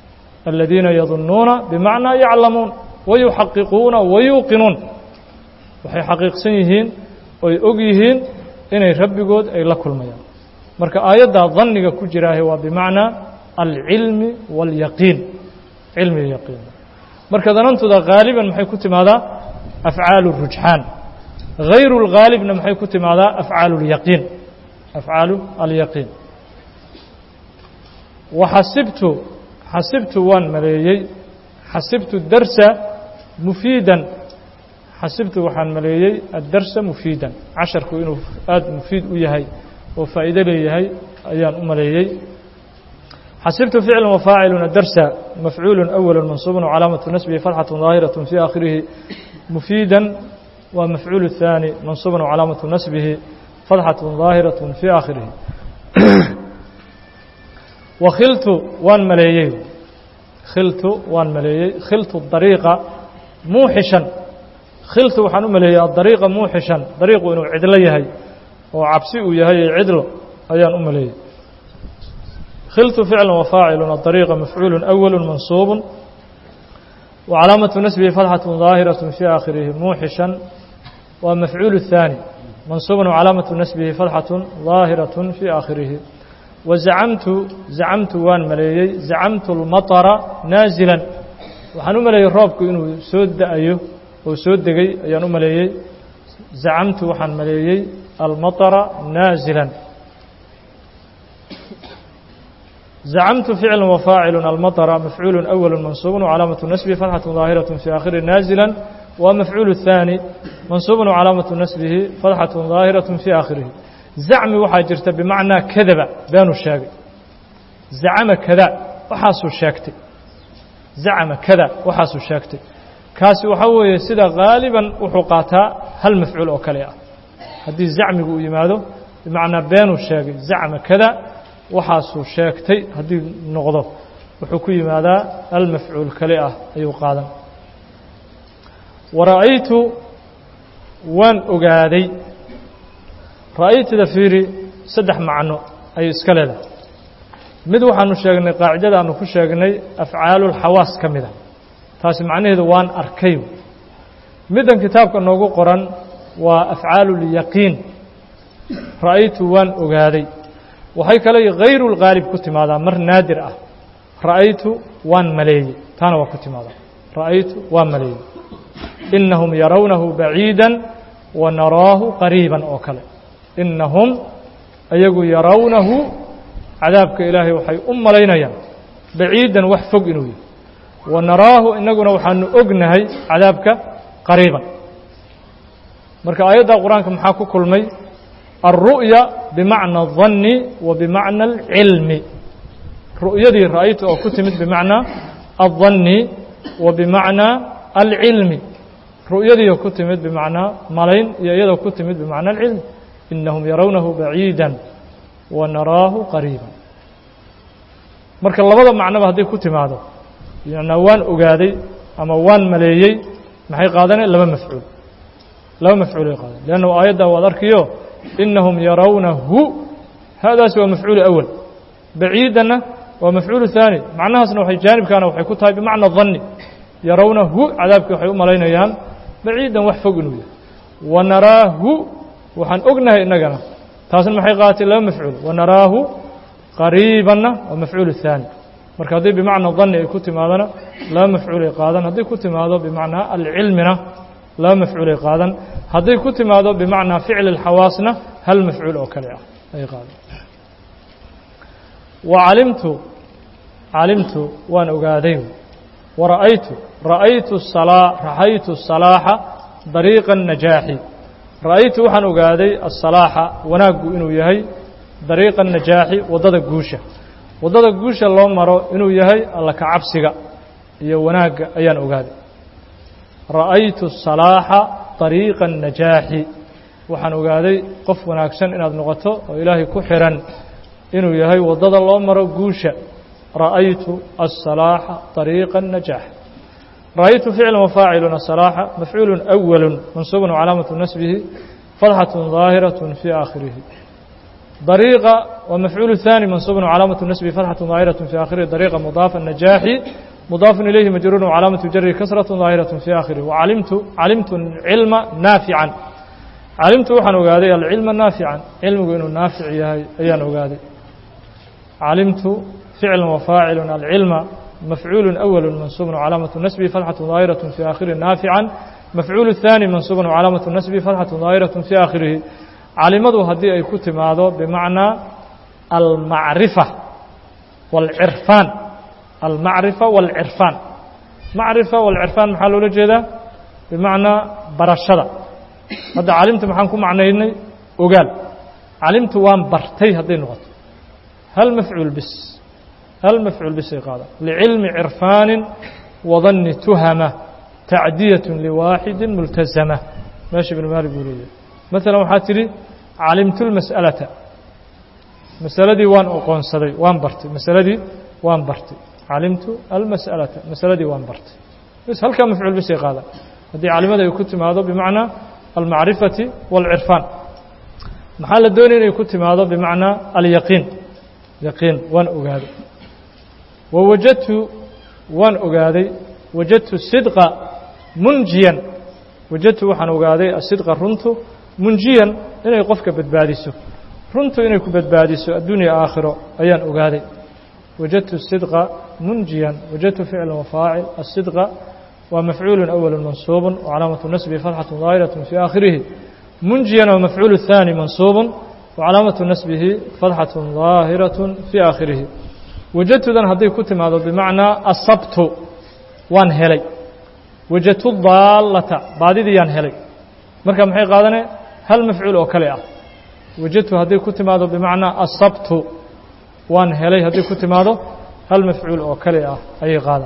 aladiina yadunnuuna bimacnaa yaclamuun wayuxaqiquuna wayuuqinuun waxay xaqiiqsan yihiin oy og yihiin inay rabbigood ay la kulmayaan marka aayaddaa danniga ku jiraahe waa bimacnaa alcilmi wاlyaqiin cilmi yaqiin marka danantuda haaliban maxay ku timaadaa afcaalu الrujxaan غayru اlghaalibna maxay ku timaadaa afcaalu اlyaqiin afcaalu alyaqiin xasibtu waan maleeyey xasibtu darsa mufiidan xasibtu waxaan maleeyey addarsa mufiidan casharku inuu aad mufiid u yahay oo faa'iido leeyahay ayaan u maleeyey xasibtu ficla wafaacilun adarsa mafcuulu أwal mansuub calaamaةu nasbihi fatxaة ظaahiraة fي aakhirihi mufiidan waa mafcuul الثaanي mansuub calaamaةu nasbihi fatxaة ظaahiraة fي aakhirihi wakhiltu waan maleeyey khiltu dariiqa muuxishan khiltu waxaan u maleeyey adariiqa muuxishan dariiqu inuu cidlo yahay oo cabsi uu yahay ee cidlo ayaan u maleeyey khiltu ficla wafaacilun adariiqa mafcuulu أwal mansuub wacalaamaةu nasbihi fatxaة ظaahiraة fii aakhirihi muuxishan waa mafcuul الثaanي mansuub calaamaةu nasbihi fatxaة ظaahiraة fii aakhirihi zacamtu waan maleeyey zacamtu اlmaطra naazilan waxaan u maleeyey roobku inuu soo da'ayo oo soo degay ayaan u maleeyey zacamtu waxaan maleeyey almaطra naazilan zacamtu ficla wafaacilu almaطra mafcuulu أwal mansuub calaamaةu nasbihi fatxaة ظaahiraة fii aakhirihi naazilan waa mafcuul الثaanي mansuub calaamaةu nasbihi fatxaة ظaahiraة fii aakhirihi zacmi waxaa jirta bimacnaa kadaba beenuu sheegay zacama kada waxaasuu sheegtay zacama kada waxaasuu sheegtay kaasi waxaa weeye sida haaliban wuxuu qaataa hal mafcuul oo kale ah haddii zacmigu uu yimaado bimacnaa beenuu sheegay zacma kada waxaasuu sheegtay haddii noqdo wuxuu ku yimaadaa hal mafcuul kale ah ayuu qaadan wara'aytu waan ogaaday ra'aytida fiiri saddex macno ayay iska leedahay mid waxaanu sheegnay qaacidada aanu ku sheegnay afcaalulxawaas ka mida taasi macnaheedu waan arkay middan kitaabka noogu qoran waa afcaalulyaqiin ra'aytu waan ogaaday waxay kale hayru lghaalib ku timaadaa mar naadir ah ra'aytu waan maleeyey taana waa ku timaadaa ra'aytu waan maleeyey inahum yarawnahu baciida wa naraahu qariiban oo kale inahum ayagu yarawnahu cadaabka ilaahay waxay u malaynayaan baciidan wax fog inuu yahay wa naraahu inaguna waxaanu ognahay cadaabka qariiban marka aayadda qur-aanka maxaa ku kulmay alru'ya bimacna الظanni wa bimacna اlcilmi ru'yadii ra'aytu oo ku timid bimacnaa الظanni wa bimacnaa alcilmi ru'yadiioo ku timid bimacnaa malayn iyo iyadoo ku timid bimacna alcilmi inahum yarawnahu baciida wa naraahu qariiba marka labada macnoba hadday ku timaado yanaa waan ogaaday ama waan maleeyey maxay qaadaneen laba mafcuulay qaadan leannahu aayaddaa waad arkiyo inahum yarawnahu haadaasi waa mafcuulu awal baciidanna waa mafcuulu ثaani macnahaasna waxay jaanibkaana waxay ku tahay bimacna danni yarawnahu cadaabkii waxay u malaynayaan baciidan wax fog inuu yahay wa naraahu waxaan ognahay innagana taasna maxay qaadatay laba mafcuul wa naraahu qariibanna waa mafcuulu ثaani marka haddii bimacna danni ay ku timaadana laba mafcuulay qaadan hadday ku timaado bimacnaa alcilmina laba mafcuulay qaadan hadday ku timaado bimacnaa ficli اlxawaasna hal mafcuul oo kale ah ay qaadan wa calimtu waan ogaaday wara'aytu ra'aytu الsalaaxa dariiqa الnajaaxi ra'aytu waxaan ogaaday aلsalaaxa wanaaggu inuu yahay dariiqa الnajaaxi waddada guusha loo maro inuu yahay alla ka cabsiga iyo wanaagga ayaan ogaaday ra'aytu الsalaaxa dariiqa الnajaaxi waxaan ogaaday qof wanaagsan inaad noqoto oo ilaahay ku xiran inuu yahay waddada loo maro guusha ra'aytu الsalaaxa dariiqa الnajaax ra'aytu ficla wafaacilun aلsalaaxa mafcuulu أwal mansuub calaamaةu nasbihi fatxaة ظaahiraة fii aakhirihi dariiqa waa mafcuulu ثaanي mansuub calaamaةu nasbihi fatxaة ظaahiraة fii aakhirihi dariiqa mudaaf الnajaaxi مضاف إليه مجرور وعلامة جره كسرة ظاهرة في آخره علمت العلم نافعا علمت وحن أقادي العلم نافعا علم إنه نافع أيان أقادي علمت فعل وفاعل العلم مفعول أول منصوب وعلامة النسب فتحة ظاهرة في آخره نافعا مفعول الثاني منصوب وعلامة النسب فتحة ظاهرة في آخره علمته هدي أي كتب هذا بمعنى المعرفة والعرفان المعرفة والعرفان معرفة والعرفان محل وجهه بمعنى برشدة هذا علمت محنكم معنى إني وقال علمت وان برتي هذه النقطة هل مفعول بس قال لعلم عرفان وظن تهمة تعدية لواحد ملتزمة ماشي بالمال بوليه مثلا وحاتري علمت المسألة مسألة دي وان أقون صدي وان برتي مسألة دي وان برتي علمت المسألة مسألة دي وان برتي بس هل كان مفعول بس قال هذه علمة يكتب هذا بمعنى المعرفة والعرفان محل الدوني يكتب هذا بمعنى اليقين يقين وان أقادي ووجدت وان أقادي وجدت الصدق منجيا وجدت وحن أقادي الصدق رنت منجيا إنه يقفك بدباديسه رنت إنه يكون بدباديسه الدنيا آخرة أيان أقادي وجدت الصدق منجيا وجدت فعل وفاعل الصدق ومفعول أول منصوب وعلامة النسب فتحة ظاهرة في آخره منجيا ومفعول الثاني منصوب وعلامة نسبه فتحة ظاهرة في آخره وجدت ذن هذه كتب هذا بمعنى أصبت وانهلي وجدت الضالة بعد ذي ينهلي مركب محي قادنا هل مفعول أكلي وجدت هذه كتب هذا بمعنى أصبت وانهلي هذه كتب هذا هل مفعول أكلي أي قادة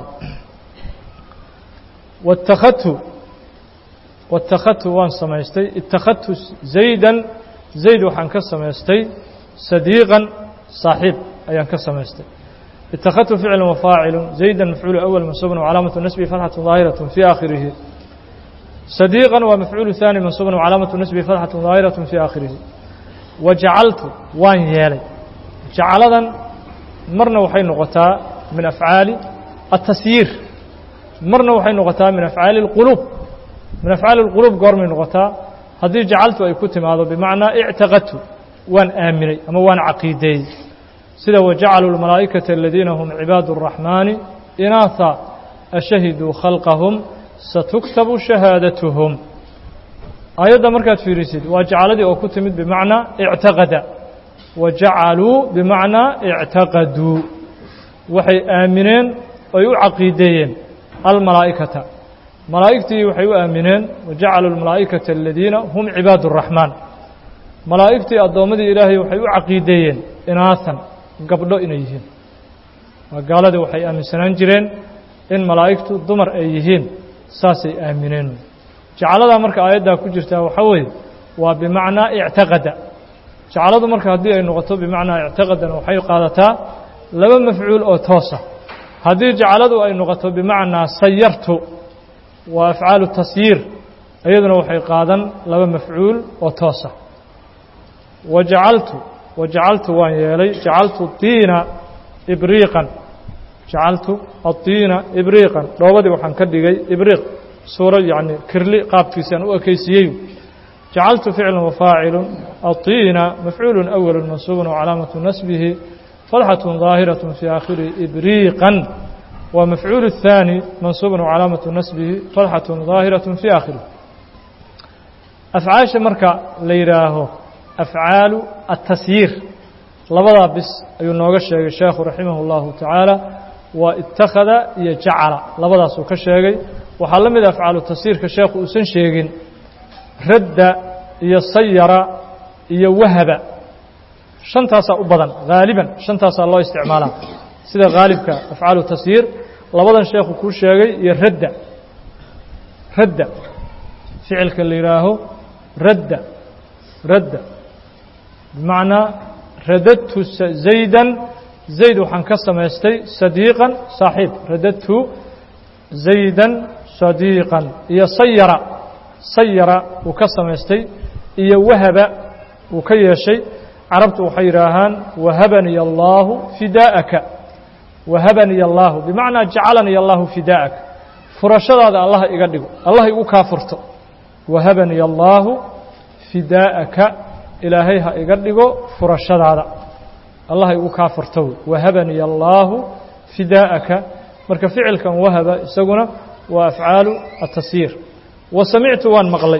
واتخذت وان سميستي اتخذت زيد وحن كسميستي صديقا صاحب أيان كسميستي اتخذت فعل وفاعل زيدا مفعول أول منصوب وعلامة النسب فتحة ظاهرة في آخره صديقا ومفعول ثاني منصوب وعلامة النسب فتحة ظاهرة في آخره وجعلت وان يالي جعلذا مرنا وحي نغتا من أفعال التسيير مرنا وحي نغتا من أفعال القلوب من أفعال القلوب قرم نغتا هذه جعلت أي كتم هذا بمعنى اعتقدت وان آمني أما وان عقيدي سيدا وجعلوا الملائكة الذين هم عباد الرحمن إناثا أشهدوا خلقهم ستكتب شهادتهم أيضا مركات في رسيد وجعل دي أو كتمت بمعنى اعتقد وجعلوا بمعنى اعتقدوا وحي آمنين ويعقيدين الملائكة ملائكتي وحي آمنين وجعلوا الملائكة الذين هم عباد الرحمن ملائكتي الضوامد إلهي وحي عقيدين إناثا قبلوا إنيهين وقال دي وحي آمن سننجرين إن ملائكتو دمر أيهين ساسي آمنين جعلها مركا آياتها كجرتها وحوي وبمعنى اعتقد جعلها مركا هذه أي نغطة بمعنى اعتقد وحي قالتها لما مفعول أو توسع هذه جعلها أي نغطة بمعنى سيرت وأفعال التسيير أيضا وحي قادا لما مفعول أو توسع وجعلت وان يلي جعلت الطين إبريقا جعلت الطين إبريقا روادي وحن كدغي إبريق سورة يعني كرلي قاب كيسان وكيسيي جعلت فعلا وفاعل الطين مفعول أول منصوب وعلامة نسبه فتحة ظاهرة في آخره إبريقا ومفعول الثاني منصوب وعلامة نسبه فتحة ظاهرة في آخره أفعال مركا ليراه أفعال التسيير لبدا بس أي نوغا الشيخ رحمه الله تعالى واتخذ يجعل لبدا سو كشيغي waxaa la mid afcaal tasiirka sheekhu uusan sheegin radda iyo sayara iyo wahaba shantaas u badan gaaliban shantaas loo isticmaalaa sida gaalibka afcaal tasiir labadan sheekhu ku sheegay iyo radda ficilka la yiraaho radda bimacna radadtu zaydan zayd waxaan ka samaystay sadiiqan saaxiib radadtu zaydan صديقا iyo sayara uu ka samaystay iyo wahaba uu ka yeeshay carabtu waxay yiraahaan wahabani Allahu fidaaka wahabaniy allaahu bimacnaa jacalaniy allaahu fidaa'ak furashadaada allah iga dhigo allah igu kaa furto wahabaniy allaahu fidaa'aka ilaahay ha iga dhigo furashadaada allah igu kaa furto wahabaniy allaahu fidaa'aka marka ficilkan wahaba isaguna waa afcaalu atasyiir wa samictu waan maqlay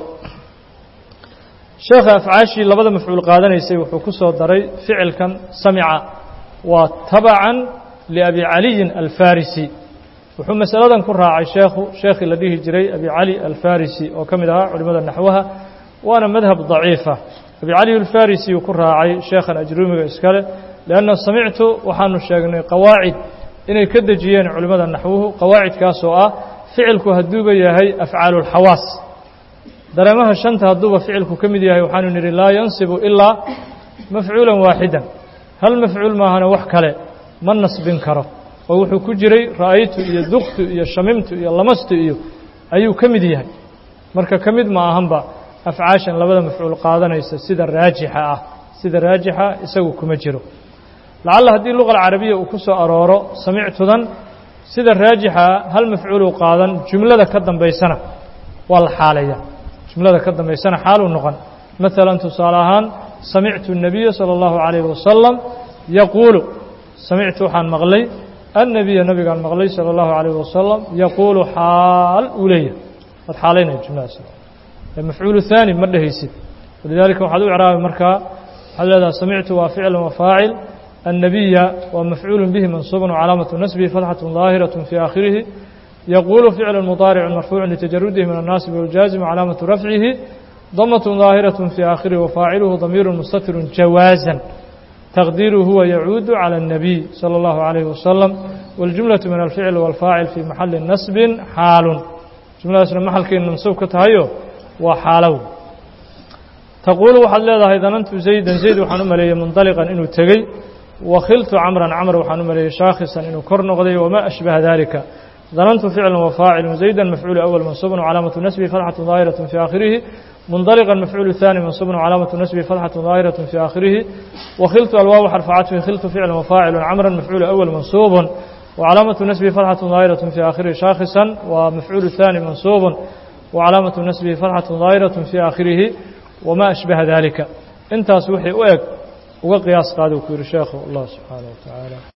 sheekha afcaashii labada mafcuul qaadanaysay wuxuu ku soo daray ficilkan samica waa tabacan liabi caliyin alfarisi wuxuu masaladan ku raacay sheekhii la dhihi jiray abi cali alfarisi oo ka mid ahaa culimmada naxwaha waana madhab daciifa abi cali alfarisi uu ku raacay sheekhan ajruumiga iskale lianna samictu waxaanu sheegnay qawaacid inay ka dejiyeen culimmada naxwuhu qawaacidkaas oo ah ficilku hadduuba yahay afcaalu lxawaas dareemaha shanta hadduuba ficilku ka mid yahay waxaanu nidhi laa yansibu ilaa mafcuulan waaxidan hal mafcuul maahana wax kale ma nasbin karo oo wuxuu ku jiray ra'aytu iyo duktu iyo shamimtu iyo lamastu iyo ayuu ka mid yahay marka ka mid ma ahanba afcaashan labada mafcuul qaadanaysa sida raajixa isagu kuma jiro lacalla haddii luqa alcarabiya uu ku soo arooro samictudan sida raajixa hal mafcuuluu qaadan jumlada ka dambaysana waa la xaaleeya jumlada ka dambaysana xaaluu noqon maalan tusaale ahaan samictu الnabiya salى اllahu عalayhi wasalam yaquulu samictu waxaan maqlay annabiya nabigaan maqlay salى اllahu عalayhi wasalam yaquulu xaal uu leeyahay waad xaalaynaya jumladaas mafcuulu ثaani ma dhehaysid walidaalika waxaad u icraabi markaa waxaad leedahay samictu waa ficl wa faacil النبي ومفعول به منصوب وعلامة نسبه فتحة ظاهرة في آخره يقول فعل مضارع مرفوع لتجرده من الناصب والجازم وعلامة رفعه ضمة ظاهرة في آخره وفاعله ضمير مستتر جوازا تقديره هو يعود على النبي صلى الله عليه وسلم والجملة من الفعل والفاعل في محل نسب حال جملة اسم محل كين منصوب كتهيو وحالو تقول وحد لهذا إذا أنت زيد وحنم لي منطلقا إنه تجي وخلت عمرا وحنم لي شاخصا إنه كرن غضي وما أشبه ذلك ظننت فعل وفاعل وزيدا مفعول أول منصوب وعلامة نسبه فتحة ظاهرة في آخره منطلقا مفعول ثاني منصوب وعلامة نسبه فتحة ظاهرة في آخره وخلت الواو حرف عطف خلت فعل وفاعل عمرا مفعول أول منصوب وعلامة نسبه فتحة ظاهرة في آخره شاخصا ومفعول ثاني منصوب وعلامة نسبه فتحة ظاهرة في آخره وما أشبه ذلك انت سوحي وقياس قادوا كير شيخ الله سبحانه وتعالى